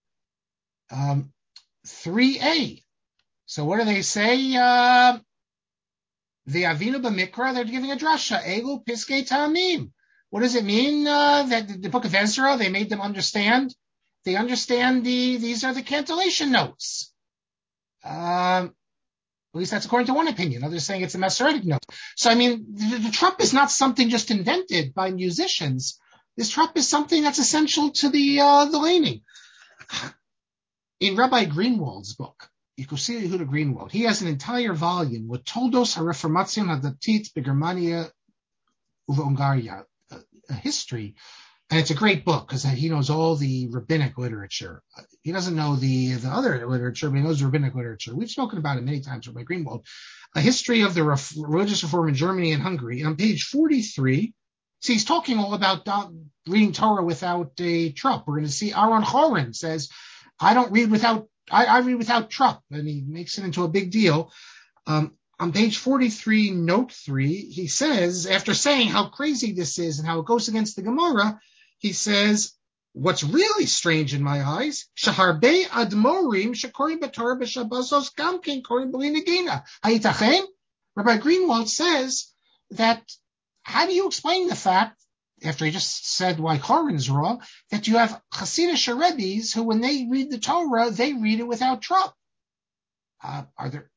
3a. So what do they say? The Avinu B'Mikra, they're giving a drasha. Elu Piskei Ta'amim. What does it mean that the book of Ezra, they made them understand? They understand these are the cantillation notes. At least that's according to one opinion. Others saying it's a Masoretic note. So, I mean, the trup is not something just invented by musicians. This trup is something that's essential to the laning. In Rabbi Greenwald's book, Yikusi Yehuda Greenwald, he has an entire volume with Toldos HaReformatzion HaDatit B'Germania Uva-Ungaria, a history. And it's a great book because he knows all the rabbinic literature. He doesn't know the other literature, but he knows rabbinic literature. We've spoken about it many times with Rabbi Greenwald. A history of the religious reform in Germany and Hungary. And on page 43, see, he's talking all about reading Torah without a trup. We're going to see Aaron Horan says, I read without trup. And he makes it into a big deal. On page 43, note 3, he says, after saying how crazy this is and how it goes against the Gemara, he says, what's really strange in my eyes, Shaharbe Admorim Shakorim B'Torah B'Shabbosos Gamkin Korim B'li Negina. Hayitachen? Rabbi Greenwald says that, how do you explain the fact, after he just said why Korin is wrong, that you have Hasidic Rebbes who, when they read the Torah, they read it without trup? Are there...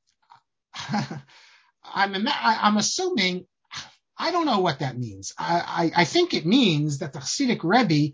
I'm assuming, I don't know what that means. I think it means that the Hasidic Rebbe,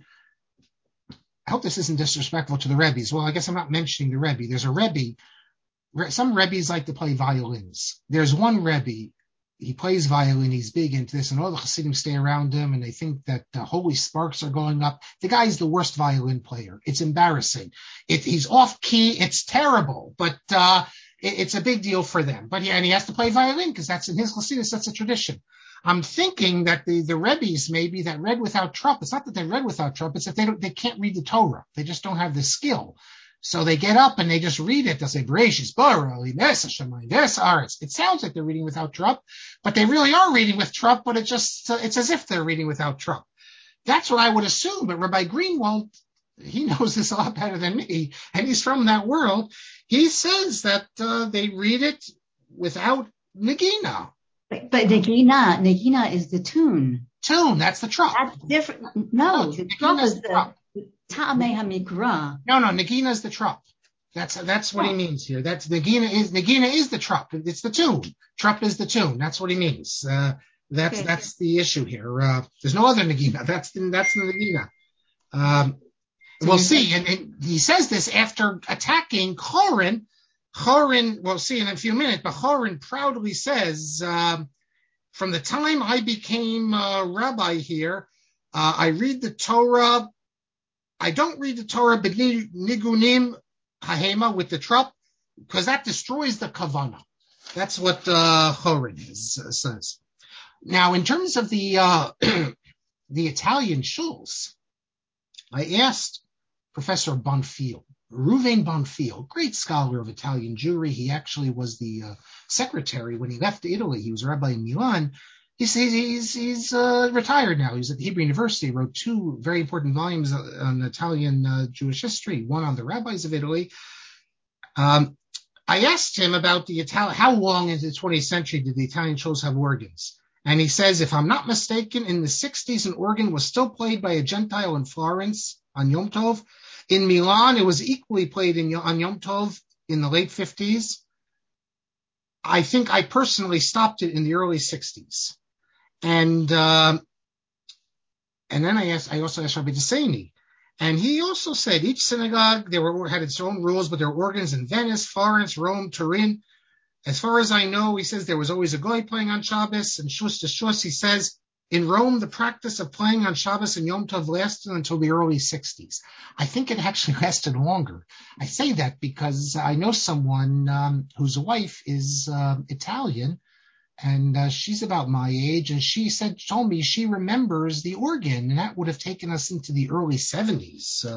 I hope this isn't disrespectful to the Rebbes. Well, I guess I'm not mentioning the Rebbe. There's a Rebbe, some Rebbes like to play violins. There's one Rebbe, he plays violin, he's big into this, and all the Hasidim stay around him, and they think that holy sparks are going up. The guy's the worst violin player. It's embarrassing. He's off key. It's terrible, but it's a big deal for them. But he has to play violin because that's in his Hasidus, that's a tradition. I'm thinking that the Rebbes maybe that read without trup. It's not that they read without trup. It's that they can't read the Torah. They just don't have the skill. So they get up and they just read it. They'll say, Bereshis bara limes hashamayim v'haaretz. It sounds like they're reading without trup, but they really are reading with trup, but it's as if they're reading without trup. That's what I would assume. But Rabbi Greenwald, he knows this a lot better than me, and he's from that world. He says that they read it without Nagina. But Nagina is the tune. Tune, that's the trup. That's different. No, the trup is the Ta'amei HaMikra. No, Nagina is the trup. That's what he means here. That's Nagina is the trup. It's the tune. Trup is the tune. That's what he means. That's the issue here. There's no other Nagina. That's the Nagina. We'll see. And he says this after attacking Chorin. Chorin, we'll see in a few minutes, but Chorin proudly says, from the time I became a rabbi here, I read the Torah. I don't read the Torah b'nigunim hahema with the trup, because that destroys the kavana. That's what Chorin says. Now, in terms of the Italian shuls, I asked Professor Bonfield, Reuven Bonfield, great scholar of Italian Jewry. He actually was the secretary when he left Italy. He was a rabbi in Milan. He's retired now. He's at the Hebrew University. He wrote 2 very important volumes on Italian Jewish history. One on the rabbis of Italy. I asked him about how long into the 20th century did the Italian shows have organs? And he says, if I'm not mistaken, in the 60s, an organ was still played by a Gentile in Florence on Yom Tov. In Milan, it was equally played on Yom Tov in the late 50s. I think I personally stopped it in the early 60s. And then I also asked Rabbi Desaini, and he also said each synagogue had its own rules, but there were organs in Venice, Florence, Rome, Turin. As far as I know, he says there was always a goy playing on Shabbos, and Shus to Shus, he says, in Rome, the practice of playing on Shabbos and Yom Tov lasted until the early 60s. I think it actually lasted longer. I say that because I know someone whose wife is Italian, and she's about my age, and she told me she remembers the organ, and that would have taken us into the early 70s.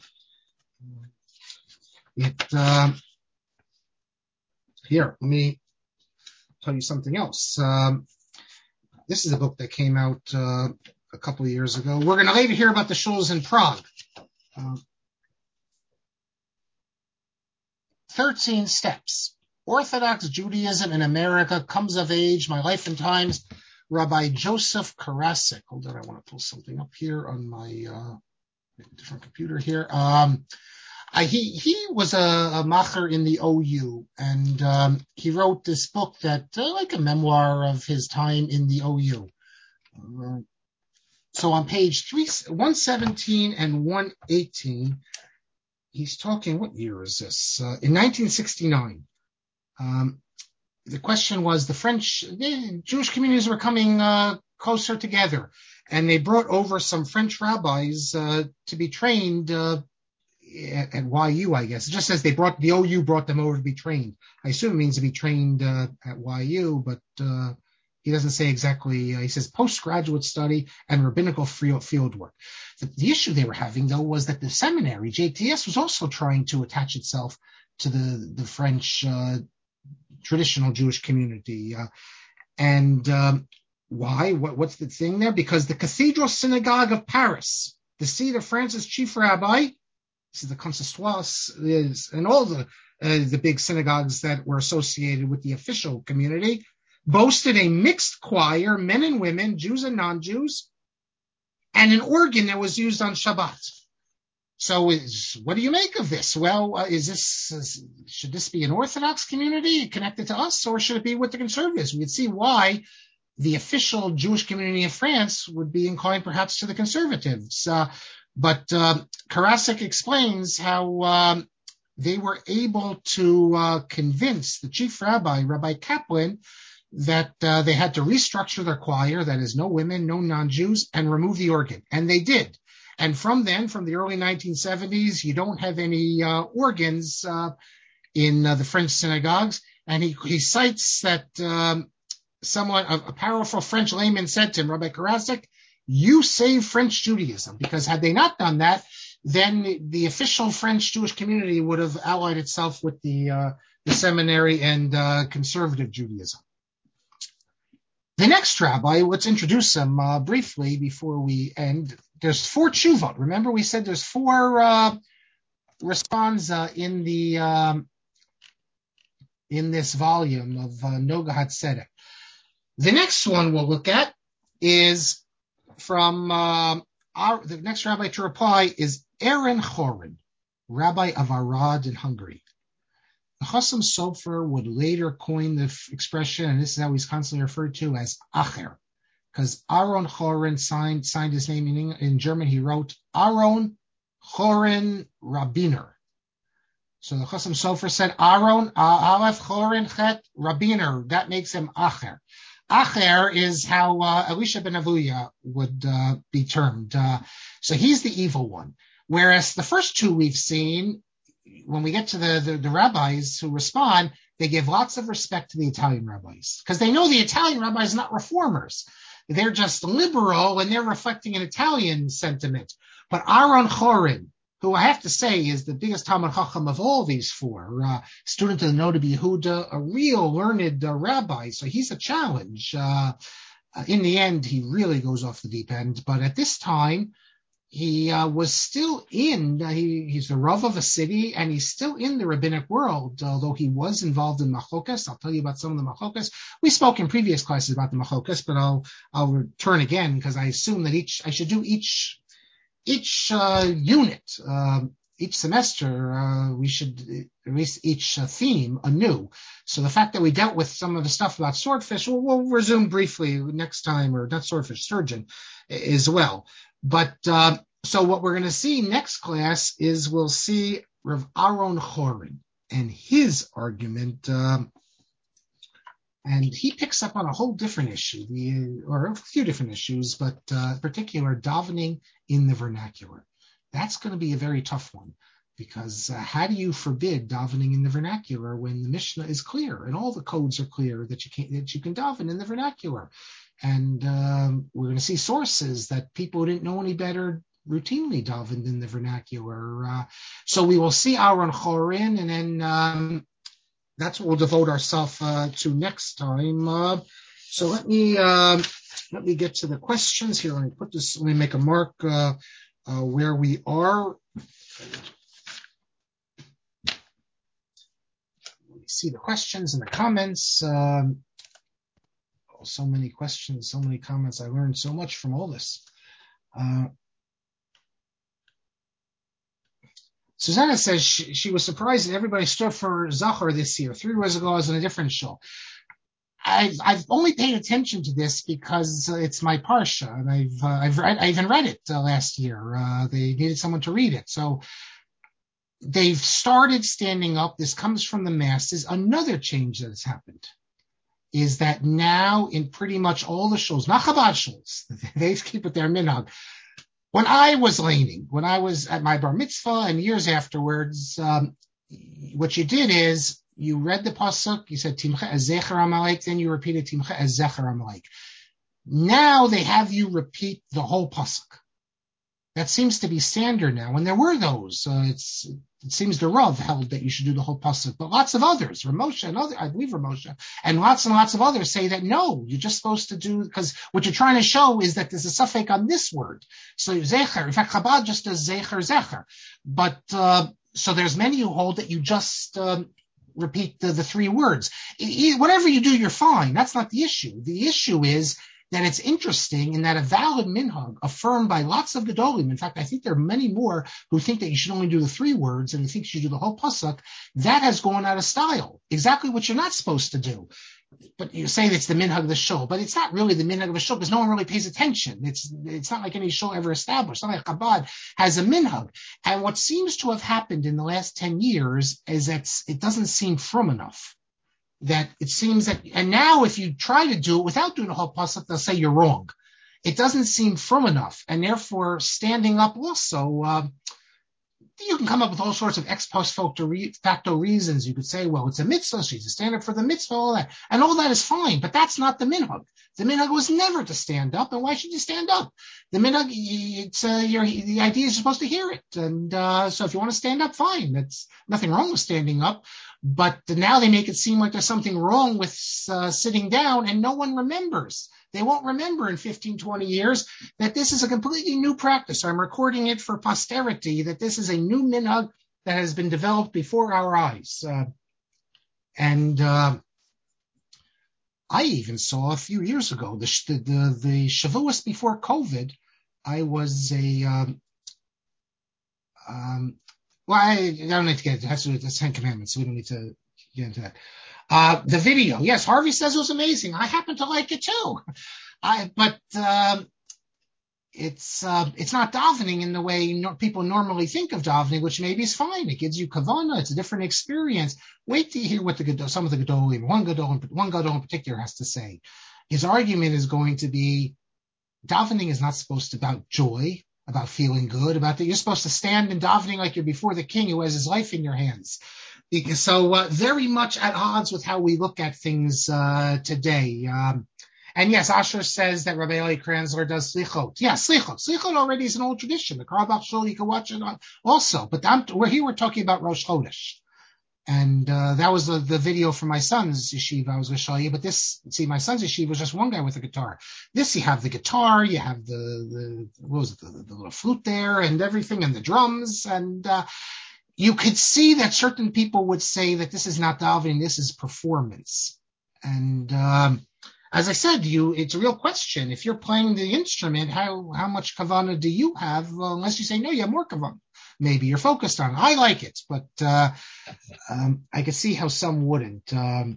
Here, let me tell you something else. This is a book that came out a couple of years ago. We're going to later hear about the shuls in Prague. 13 Steps. Orthodox Judaism in America comes of age, my life and times. Rabbi Joseph Karasik. Hold on, I want to pull something up here on my different computer here. He was a macher in the OU, and he wrote this book that like a memoir of his time in the OU. So on page 117 and 118, he's talking, what year is this? In 1969. The question was the Jewish communities were coming closer together, and they brought over some French rabbis to be trained at YU, I guess. It just says the OU brought them over to be trained. I assume it means to be trained at YU, but he doesn't say exactly. He says postgraduate study and rabbinical field work. The issue they were having, though, was that the seminary, JTS, was also trying to attach itself to the French traditional Jewish community. Why? What's the thing there? Because the Cathedral Synagogue of Paris, the seat of France's chief rabbi, this is the Consistoire, and all the big synagogues that were associated with the official community, boasted a mixed choir, men and women, Jews and non-Jews, and an organ that was used on Shabbat. So what do you make of this? Well, should this be an Orthodox community connected to us, or should it be with the conservatives? We could see why the official Jewish community of France would be inclined perhaps to the conservatives. But Karasik explains how they were able to convince the chief rabbi, Rabbi Kaplan, that they had to restructure their choir, that is, no women, no non-Jews, and remove the organ. And they did. And from the early 1970s, you don't have any organs in the French synagogues. And he cites that a powerful French layman said to him, Rabbi Karasik, you save French Judaism, because had they not done that, then the official French Jewish community would have allied itself with the seminary and conservative Judaism. The next rabbi, let's introduce him briefly before we end. There's 4 tshuvot. Remember, we said there's 4 responds in this volume of Noga HaTzedek. The next one we'll look at is from the next rabbi to reply is Aaron Chorin, rabbi of Arad in Hungary. The Chassam Sofer would later coin the expression, and this is how he's constantly referred to, as Acher, because Aaron Chorin signed his name in German. He wrote Aaron Chorin Rabbiner. So the Chassam Sofer said Aaron Aleph Chorin Chet Rabbiner. That makes him Acher. Acher is how Elisha ben Avuya would be termed. So he's the evil one. Whereas the first 2 we've seen, when we get to the rabbis who respond, they give lots of respect to the Italian rabbis, because they know the Italian rabbis are not reformers. They're just liberal, and they're reflecting an Italian sentiment. But Aaron Chorin, who I have to say is the biggest Talmid Chacham of all these 4, student of the Noda B'Yehuda, a real learned rabbi, so he's a challenge. In the end, he really goes off the deep end. But at this time, he was still he's the Rav of a city, and he's still in the rabbinic world, although he was involved in Machokas. I'll tell you about some of the Machokas. We spoke in previous classes about the Machokas, but I'll return again because I assume that I should do each unit, each semester, we should erase each theme anew. So the fact that we dealt with some of the stuff about swordfish, we'll resume briefly next time, or not swordfish, sturgeon as well. But so what we're going to see next class is we'll see Rav Aaron Chorin and his argument, and he picks up on a whole different issue, or a few different issues, but in particular davening in the vernacular. That's going to be a very tough one, because how do you forbid davening in the vernacular when the Mishnah is clear and all the codes are clear that you can daven in the vernacular? And we're going to see sources that people who didn't know any better routinely davened in the vernacular. So we will see Aaron Chorin, and then that's what we'll devote ourselves to next time. So let me get to the questions here. Let me make a mark where we are. Let me see the questions and the comments. So many questions, so many comments. I learned so much from all this. Susanna says she was surprised that everybody stood for Zachar this year. 3 years ago, I was in a different show. I've only paid attention to this because it's my parsha, and I even read it last year. They needed someone to read it, so they've started standing up. This comes from the masses. Another change that has happened is that now in pretty much all the shows, not Chabad shows, they keep it their minhag. When I was at my bar mitzvah and years afterwards, what you did is you read the pasuk, you said Timcha Ezecher Amalek, then you repeated Timcha Ezecher Amalek. Now they have you repeat the whole pasuk. That seems to be standard now. And there were those. It seems the Rav held that you should do the whole pasuk, but lots of others, Ramosha and other, I believe Ramosha, and lots of others say that no, you're just supposed to do, because what you're trying to show is that there's a suffix on this word. So Zecher, in fact, Chabad just does Zecher. But, so there's many who hold that you just, repeat the 3 words. Whatever you do, you're fine. That's not the issue. The issue is that it's interesting in that a valid minhag affirmed by lots of gedolim. In fact, I think there are many more who think that you should only do the 3 words and who think you should do the whole pasuk. That has gone out of style. Exactly what you're not supposed to do. But you say it's the minhag of the shul, but it's not really the minhag of the shul because no one really pays attention. It's not like any shul ever established. It's not like Chabad has a minhag. And what seems to have happened in the last 10 years is that it doesn't seem from enough. That it seems that, and now if you try to do it without doing a whole pasuk, they'll say you're wrong. It doesn't seem from enough, and therefore standing up also, you can come up with all sorts of ex post facto reasons. You could say, well, it's a mitzvah, so you have to stand up for the mitzvah, all that. And all that is fine, but that's not the minhag. The minhag was never to stand up, and why should you stand up? The minhag, the idea is you're supposed to hear it. And so if you want to stand up, fine. That's nothing wrong with standing up. But now they make it seem like there's something wrong with sitting down, and no one remembers. They won't remember in 15, 20 years that this is a completely new practice. I'm recording it for posterity, that this is a new minhag that has been developed before our eyes. And I even saw a few years ago, the Shavuos before COVID, I was I don't need to get into it. It has to do with the 10 Commandments, so we don't need to get into that. The video, yes, Harvey says it was amazing. I happen to like it too. But it's not davening in the way people normally think of davening, which maybe is fine. It gives you kavanah. It's a different experience. Wait to hear what some of the gedolim, one gadol in particular has to say. His argument is going to be davening is not supposed to be about joy, about feeling good, about that you're supposed to stand in davening like you're before the king who has his life in your hands. So very much at odds with how we look at things today. And yes, Asher says that Rabbi Eli Kranzler does slichot. Yeah, slichot. Slichot already is an old tradition. The Karabach Shul, you can watch it on also. But we're talking about Rosh Chodesh. And that was the video for my son's yeshiva I was going to show you. But my son's yeshiva was just one guy with a guitar. This, you have the guitar, you have the little flute there and everything, and the drums. And you could see that certain people would say that this is not davening, this is performance. And as I said, it's a real question. If you're playing the instrument, how much kavanah do you have? Well, unless you say, no, you have more kavanah. Maybe you're focused on it. I like it, but I could see how some wouldn't. So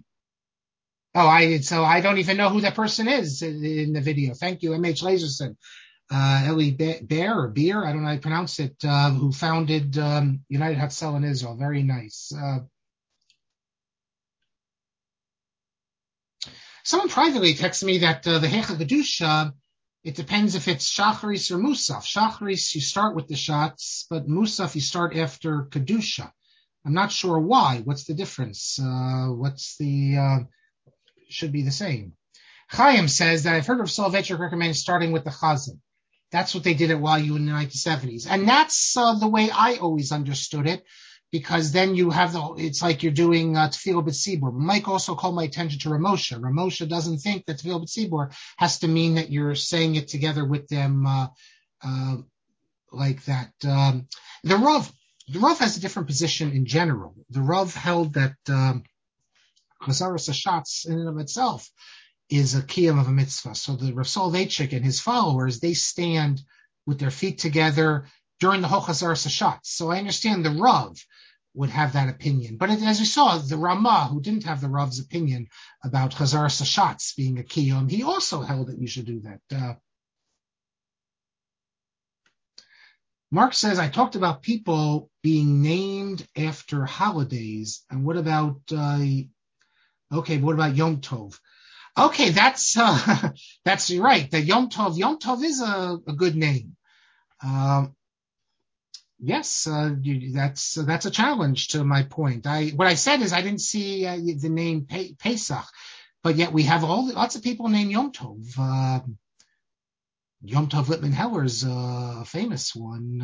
I don't even know who that person is in the video. Thank you, M.H. Laserson. Eli Bear or Beer, I don't know how to pronounce it, who founded United Hatzel in Israel. Very nice. Someone privately texted me that the Hecha Kedusha, it depends if it's Shacharis or Musaf. Shacharis, you start with the shots, but Musaf, you start after Kedusha. I'm not sure why. What's the difference? Should be the same. Chaim says that I've heard of Soloveitchik recommend starting with the Chazan. That's what they did at YU in the 1970s. And that's the way I always understood it, because then you have it's like you're doing Tefillah B'Tzibur. Mike also called my attention to Ramosha. Ramosha doesn't think that Tefillah B'Tzibur has to mean that you're saying it together with them like that. The Rav has a different position in general. The Rav held that Chazaras Hashatz in and of itself is a kiyum of a mitzvah. So the Rav Soloveitchik and his followers, they stand with their feet together during the whole Chazaras Hashatz. So I understand the Rav would have that opinion. But as we saw, the Ramah, who didn't have the Rav's opinion about Chazaras Hashatz being a kiyum, he also held that you should do that. Mark says, I talked about people being named after holidays. And what about Yom Tov? Okay, that's right. The Yom Tov is a good name. Yes, that's a challenge to my point. What I said is I didn't see the name Pesach, but yet we have lots of people named Yom Tov. Yom Tov Lippman Heller's a famous one.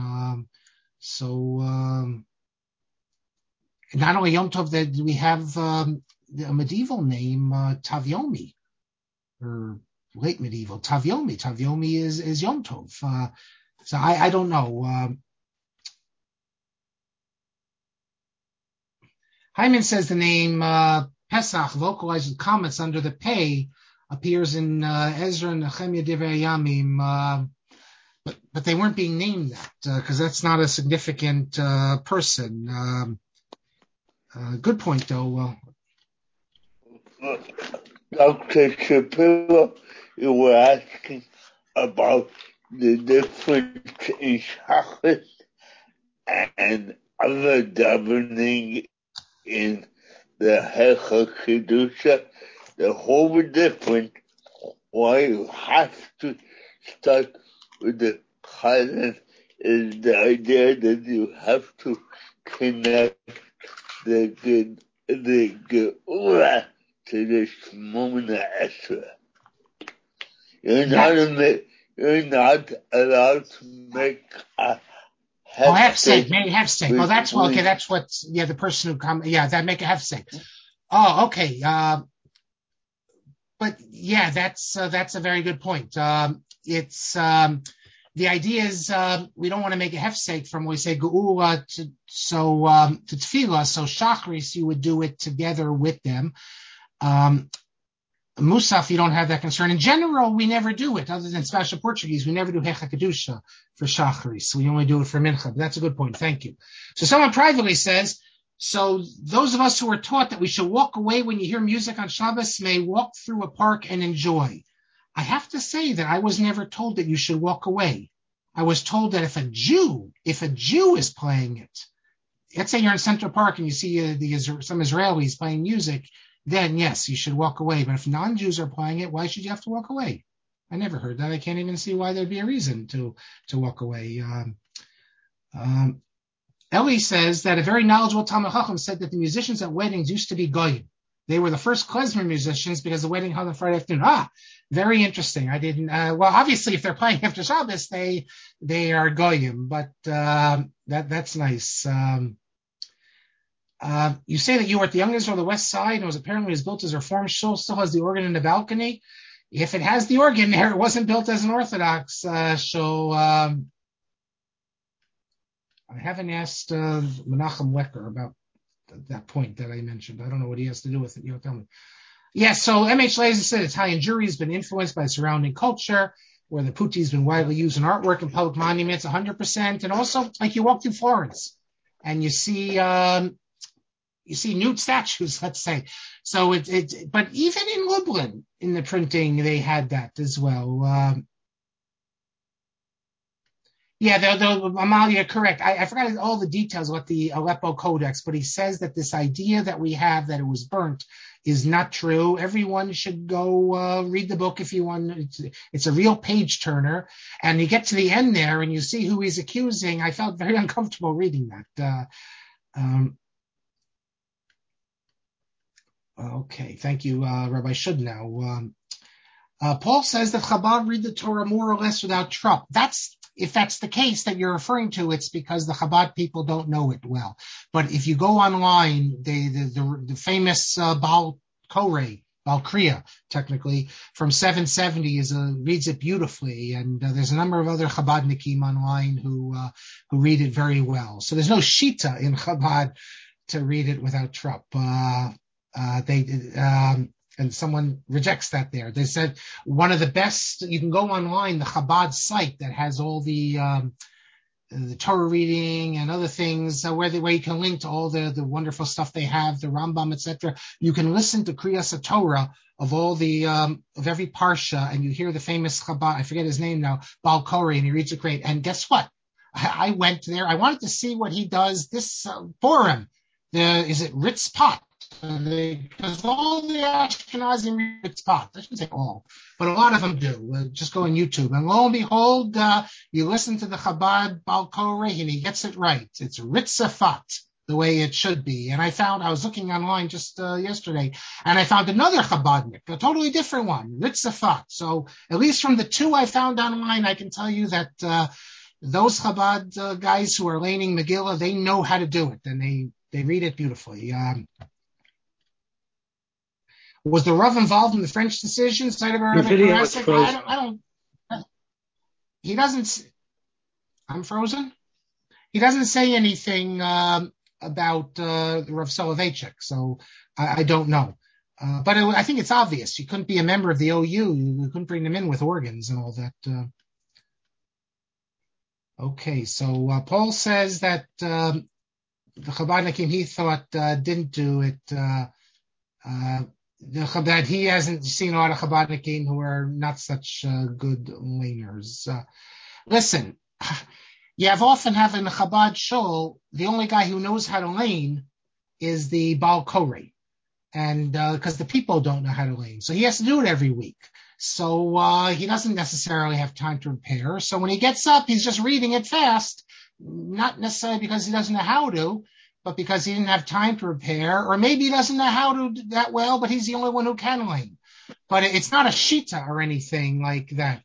Not only Yom Tov, that we have a medieval name, Tavyomi, or late medieval Tavyomi. Tavyomi is Yom Tov. So I don't know. Hyman says the name Pesach, vocalized with comments under the pay, appears in Ezra and Nehemiah Divrei Yamim, but they weren't being named that because that's not a significant person. Good point, though. Dr. Shapiro, you were asking about the difference in Shachris and other davening in the Hecha Kedusha. The whole difference why you have to start with the Chazan is the idea that you have to connect the Geula to the Shemona Esrei. You're not allowed to make a hefsek. Oh, that's okay. That's what. Yeah, the person who come. Yeah, that make a hefsek. Oh, okay. But yeah, that's a very good point. It's the idea is we don't want to make a hefsek from when we say geula to tefillah. So shachris, you would do it together with them. Musaf, you don't have that concern. In general, we never do it, other than special Portuguese. We never do Hecha Kedusha for Shacharis. We only do it for Mincha. But that's a good point. Thank you. So someone privately says, so those of us who are taught that we should walk away when you hear music on Shabbos may walk through a park and enjoy. I have to say that I was never told that you should walk away. I was told that if a Jew is playing it, let's say you're in Central Park and you see some Israelis playing music, then yes, you should walk away. But if non-Jews are playing it, why should you have to walk away? I never heard that. I can't even see why there'd be a reason to walk away. Eli says that a very knowledgeable Talmid Chacham said that the musicians at weddings used to be goyim. They were the first klezmer musicians because the wedding held on Friday afternoon. Very interesting. I didn't. Well, obviously, if they're playing after Shabbos, they are goyim. But that's nice. You say that you were at the Young Israel, the West Side, and it was apparently as built as a Reform shul, still has the organ in the balcony. If it has the organ there, it wasn't built as an Orthodox shul. I haven't asked Menachem Wecker about that point that I mentioned. I don't know what he has to do with it. You'll tell me. Yes, so M.H. Lazer said Italian Jewry has been influenced by surrounding culture, where the putti has been widely used in artwork and public monuments, 100%. And also, like you walk through Florence and you see nude statues, let's say. So but even in Lublin, in the printing, they had that as well. Amalia, correct. I forgot all the details about the Aleppo Codex, but he says that this idea that we have that it was burnt is not true. Everyone should go read the book if you want. It's a real page turner. And you get to the end there and you see who he's accusing. I felt very uncomfortable reading that. Okay, thank you, Rabbi Shudnow. Paul says that Chabad read the Torah more or less without trup. If that's the case that you're referring to, it's because the Chabad people don't know it well. But if you go online, the famous Baal Koreh, Baal Kriya, technically, from 770 reads it beautifully. And there's a number of other Chabadnikim online who read it very well. So there's no shita in Chabad to read it without trup. And someone rejects that there. They said one of the best, you can go online, the Chabad site that has all the Torah reading and other things, where you can link to all the wonderful stuff they have, the Rambam, etc. You can listen to Kriyas Torah of all the of every parsha, and you hear the famous Chabad, I forget his name now, Baal Koreh, and he reads it great. And guess what? I went there. I wanted to see what he does. This forum, is it Ritzpot? Because all the Ashkenazim read Ritzpot. I shouldn't say all, but a lot of them do. Just go on YouTube. And lo and behold, you listen to the Chabad Baal Koreh, and he gets it right. It's Ritzafat, the way it should be. And I was looking online just yesterday, and I found another Chabadnik, a totally different one, Ritzafat. So at least from the two I found online, I can tell you that those Chabad guys who are laning Megillah, they know how to do it, and they read it beautifully. Was the Rav involved in the French decision? He doesn't. I'm frozen. He doesn't say anything about Rav Soloveitchik, so I don't know. But I think it's obvious. You couldn't be a member of the OU. You couldn't bring them in with organs and all that. Okay, so Paul says that the Chabadnikim he thought didn't do it. That he hasn't seen a lot of Chabadnikim who are not such good laners. Listen, you often have in the Chabad shul, the only guy who knows how to lane is the Baal Koreh, and because the people don't know how to lane, so he has to do it every week. So he doesn't necessarily have time to prepare. So when he gets up, he's just reading it fast, not necessarily because he doesn't know how to, but because he didn't have time to prepare, or maybe he doesn't know how to do that well, but he's the only one who can lane. But it's not a shita or anything like that.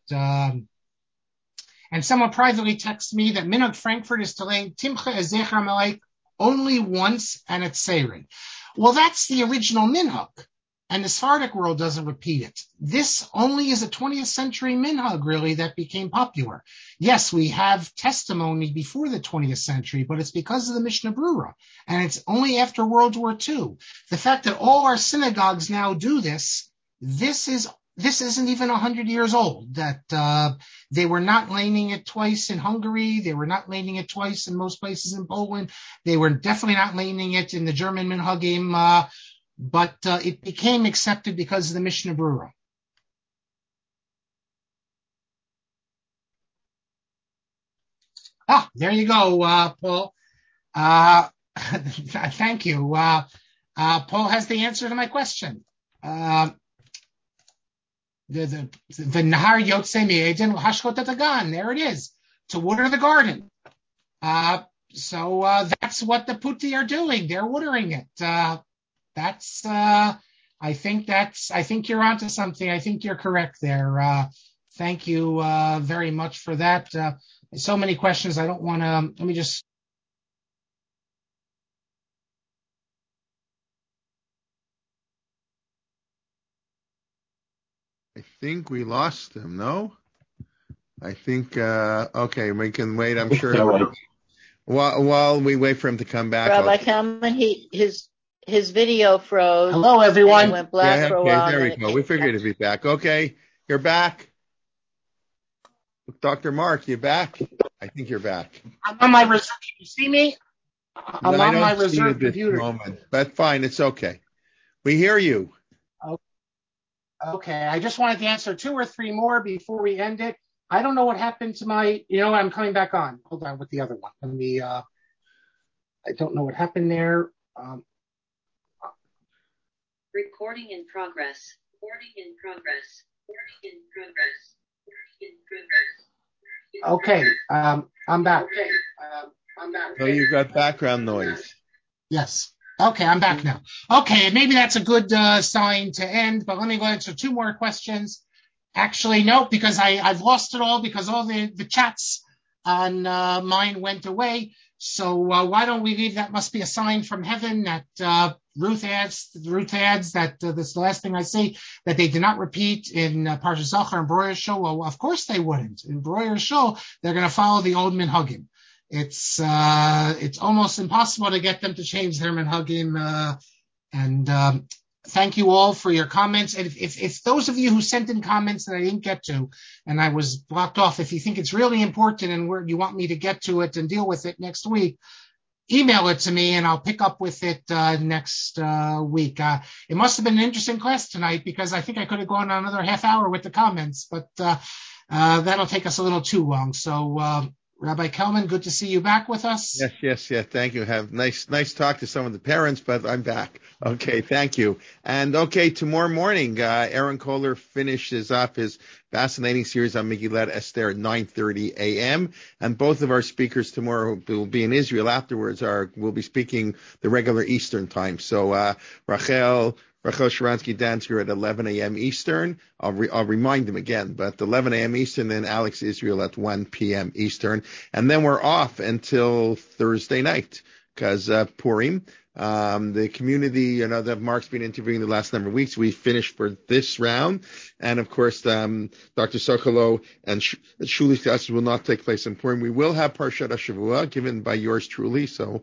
And someone privately texts me that Minhag Frankfurt is to lane Timcha Ezecher Melech only once and at Seirin. Well, that's the original Minhag, and the Sephardic world doesn't repeat it. This only is a 20th century Minhag, really, that became popular. Yes, we have testimony before the 20th century, but it's because of the Mishnah Brura, and it's only after World War II. The fact that all our synagogues now do this isn't even 100 years old, that they were not laning it twice in Hungary. They were not laning it twice in most places in Poland. They were definitely not laning it in the German Minhagim, but it became accepted because of the Mishnah Brura. There you go, Paul. Thank you. Paul has the answer to my question. The Nahar Yotze Me'edin Hashkot Etagan. There it is, to water the garden. So that's what the putti are doing. They're watering it. I think you're onto something. I think you're correct there. Thank you very much for that. So many questions. I don't want to. Let me just think we lost him, no? I think, okay, we can wait, I'm sure. While we wait for him to come back. Rabbi Kalman, his video froze. Hello, everyone. It went black for a while. There we go. We figured it'd be back. Okay, you're back. Dr. Mark, you back? I think you're back. I'm on my reserve. Can you see me? I'm on my reserve computer. Moment, but fine, it's okay. We hear you. Okay, I just wanted to answer 2 or 3 more before we end it. I don't know what happened to my, I'm coming back on. Hold on with the other one. Let me, I don't know what happened there. Recording in progress. Recording in progress. Recording in progress. Recording in progress. Okay, I'm back. So you got background noise. Yes. Okay, I'm back now. Okay, maybe that's a good sign to end, but let me go answer 2 more questions. Actually, no, because I've lost it all because all the chats on mine went away. So why don't we leave that must be a sign from heaven that Ruth adds that this is the last thing I see, that they did not repeat in Parshas Zachor and Breuer Shul. Well, of course they wouldn't. In Breuer Shul, they're going to follow the old minhagim. It's almost impossible to get them to change their minhagim. And thank you all for your comments. And if those of you who sent in comments that I didn't get to and I was blocked off, if you think it's really important and where you want me to get to it and deal with it next week, email it to me and I'll pick up with it next week. It must have been an interesting class tonight because I think I could have gone on another half hour with the comments, but that'll take us a little too long. So Rabbi Kelman, good to see you back with us. Yes. Thank you. Have nice talk to some of the parents, but I'm back. Okay, thank you. And okay, tomorrow morning, Aaron Kohler finishes up his fascinating series on Megillat Esther at 9:30 a.m. And both of our speakers tomorrow who will be in Israel afterwards will be speaking the regular Eastern time. So Rachel Sharansky Dansker at 11 a.m. Eastern. I'll remind them again, but 11 a.m. Eastern, then Alex Israel at 1 p.m. Eastern. And then we're off until Thursday night because Purim. The community, that Mark's been interviewing the last number of weeks, we finished for this round. And of course, Dr. Sokolow and Shuli's classes will not take place in Purim. We will have Parshat HaShavua given by yours truly. So,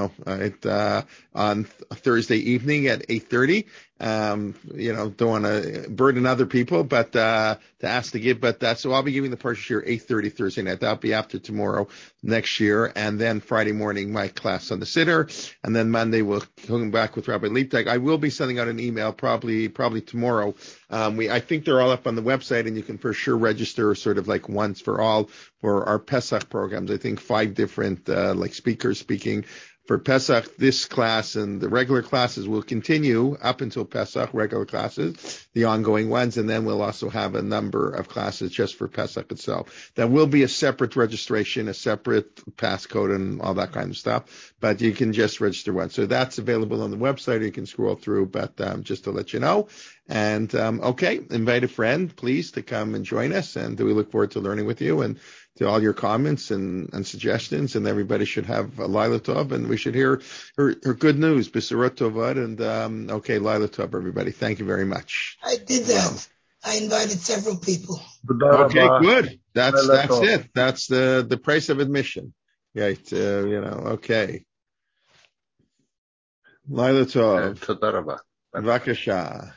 on Thursday evening at 8:30. Don't want to burden other people, but to ask to give. But so I'll be giving the Parsha here 8:30 Thursday night. That'll be after tomorrow next year, and then Friday morning my class on the Siddur, and then Monday we'll come back with Rabbi Leipzig. I will be sending out an email probably tomorrow. I think they're all up on the website, and you can for sure register sort of like once for all for our Pesach programs. I think 5 different speakers speaking. For Pesach, this class and the regular classes will continue up until Pesach, regular classes, the ongoing ones, and then we'll also have a number of classes just for Pesach itself. That will be a separate registration, a separate passcode and all that kind of stuff, but you can just register once. So that's available on the website. You can scroll through, but just to let you know. And okay, invite a friend, please, to come and join us, and we look forward to learning with you and to all your comments and suggestions, and everybody should have a Laila Tov, and we should hear her good news, B'surah Tovat, and okay, Laila Tov, everybody. Thank you very much. I did that. I invited several people. Okay, good. That's it. That's the price of admission. Right, okay. Laila Tov. Bavakasha.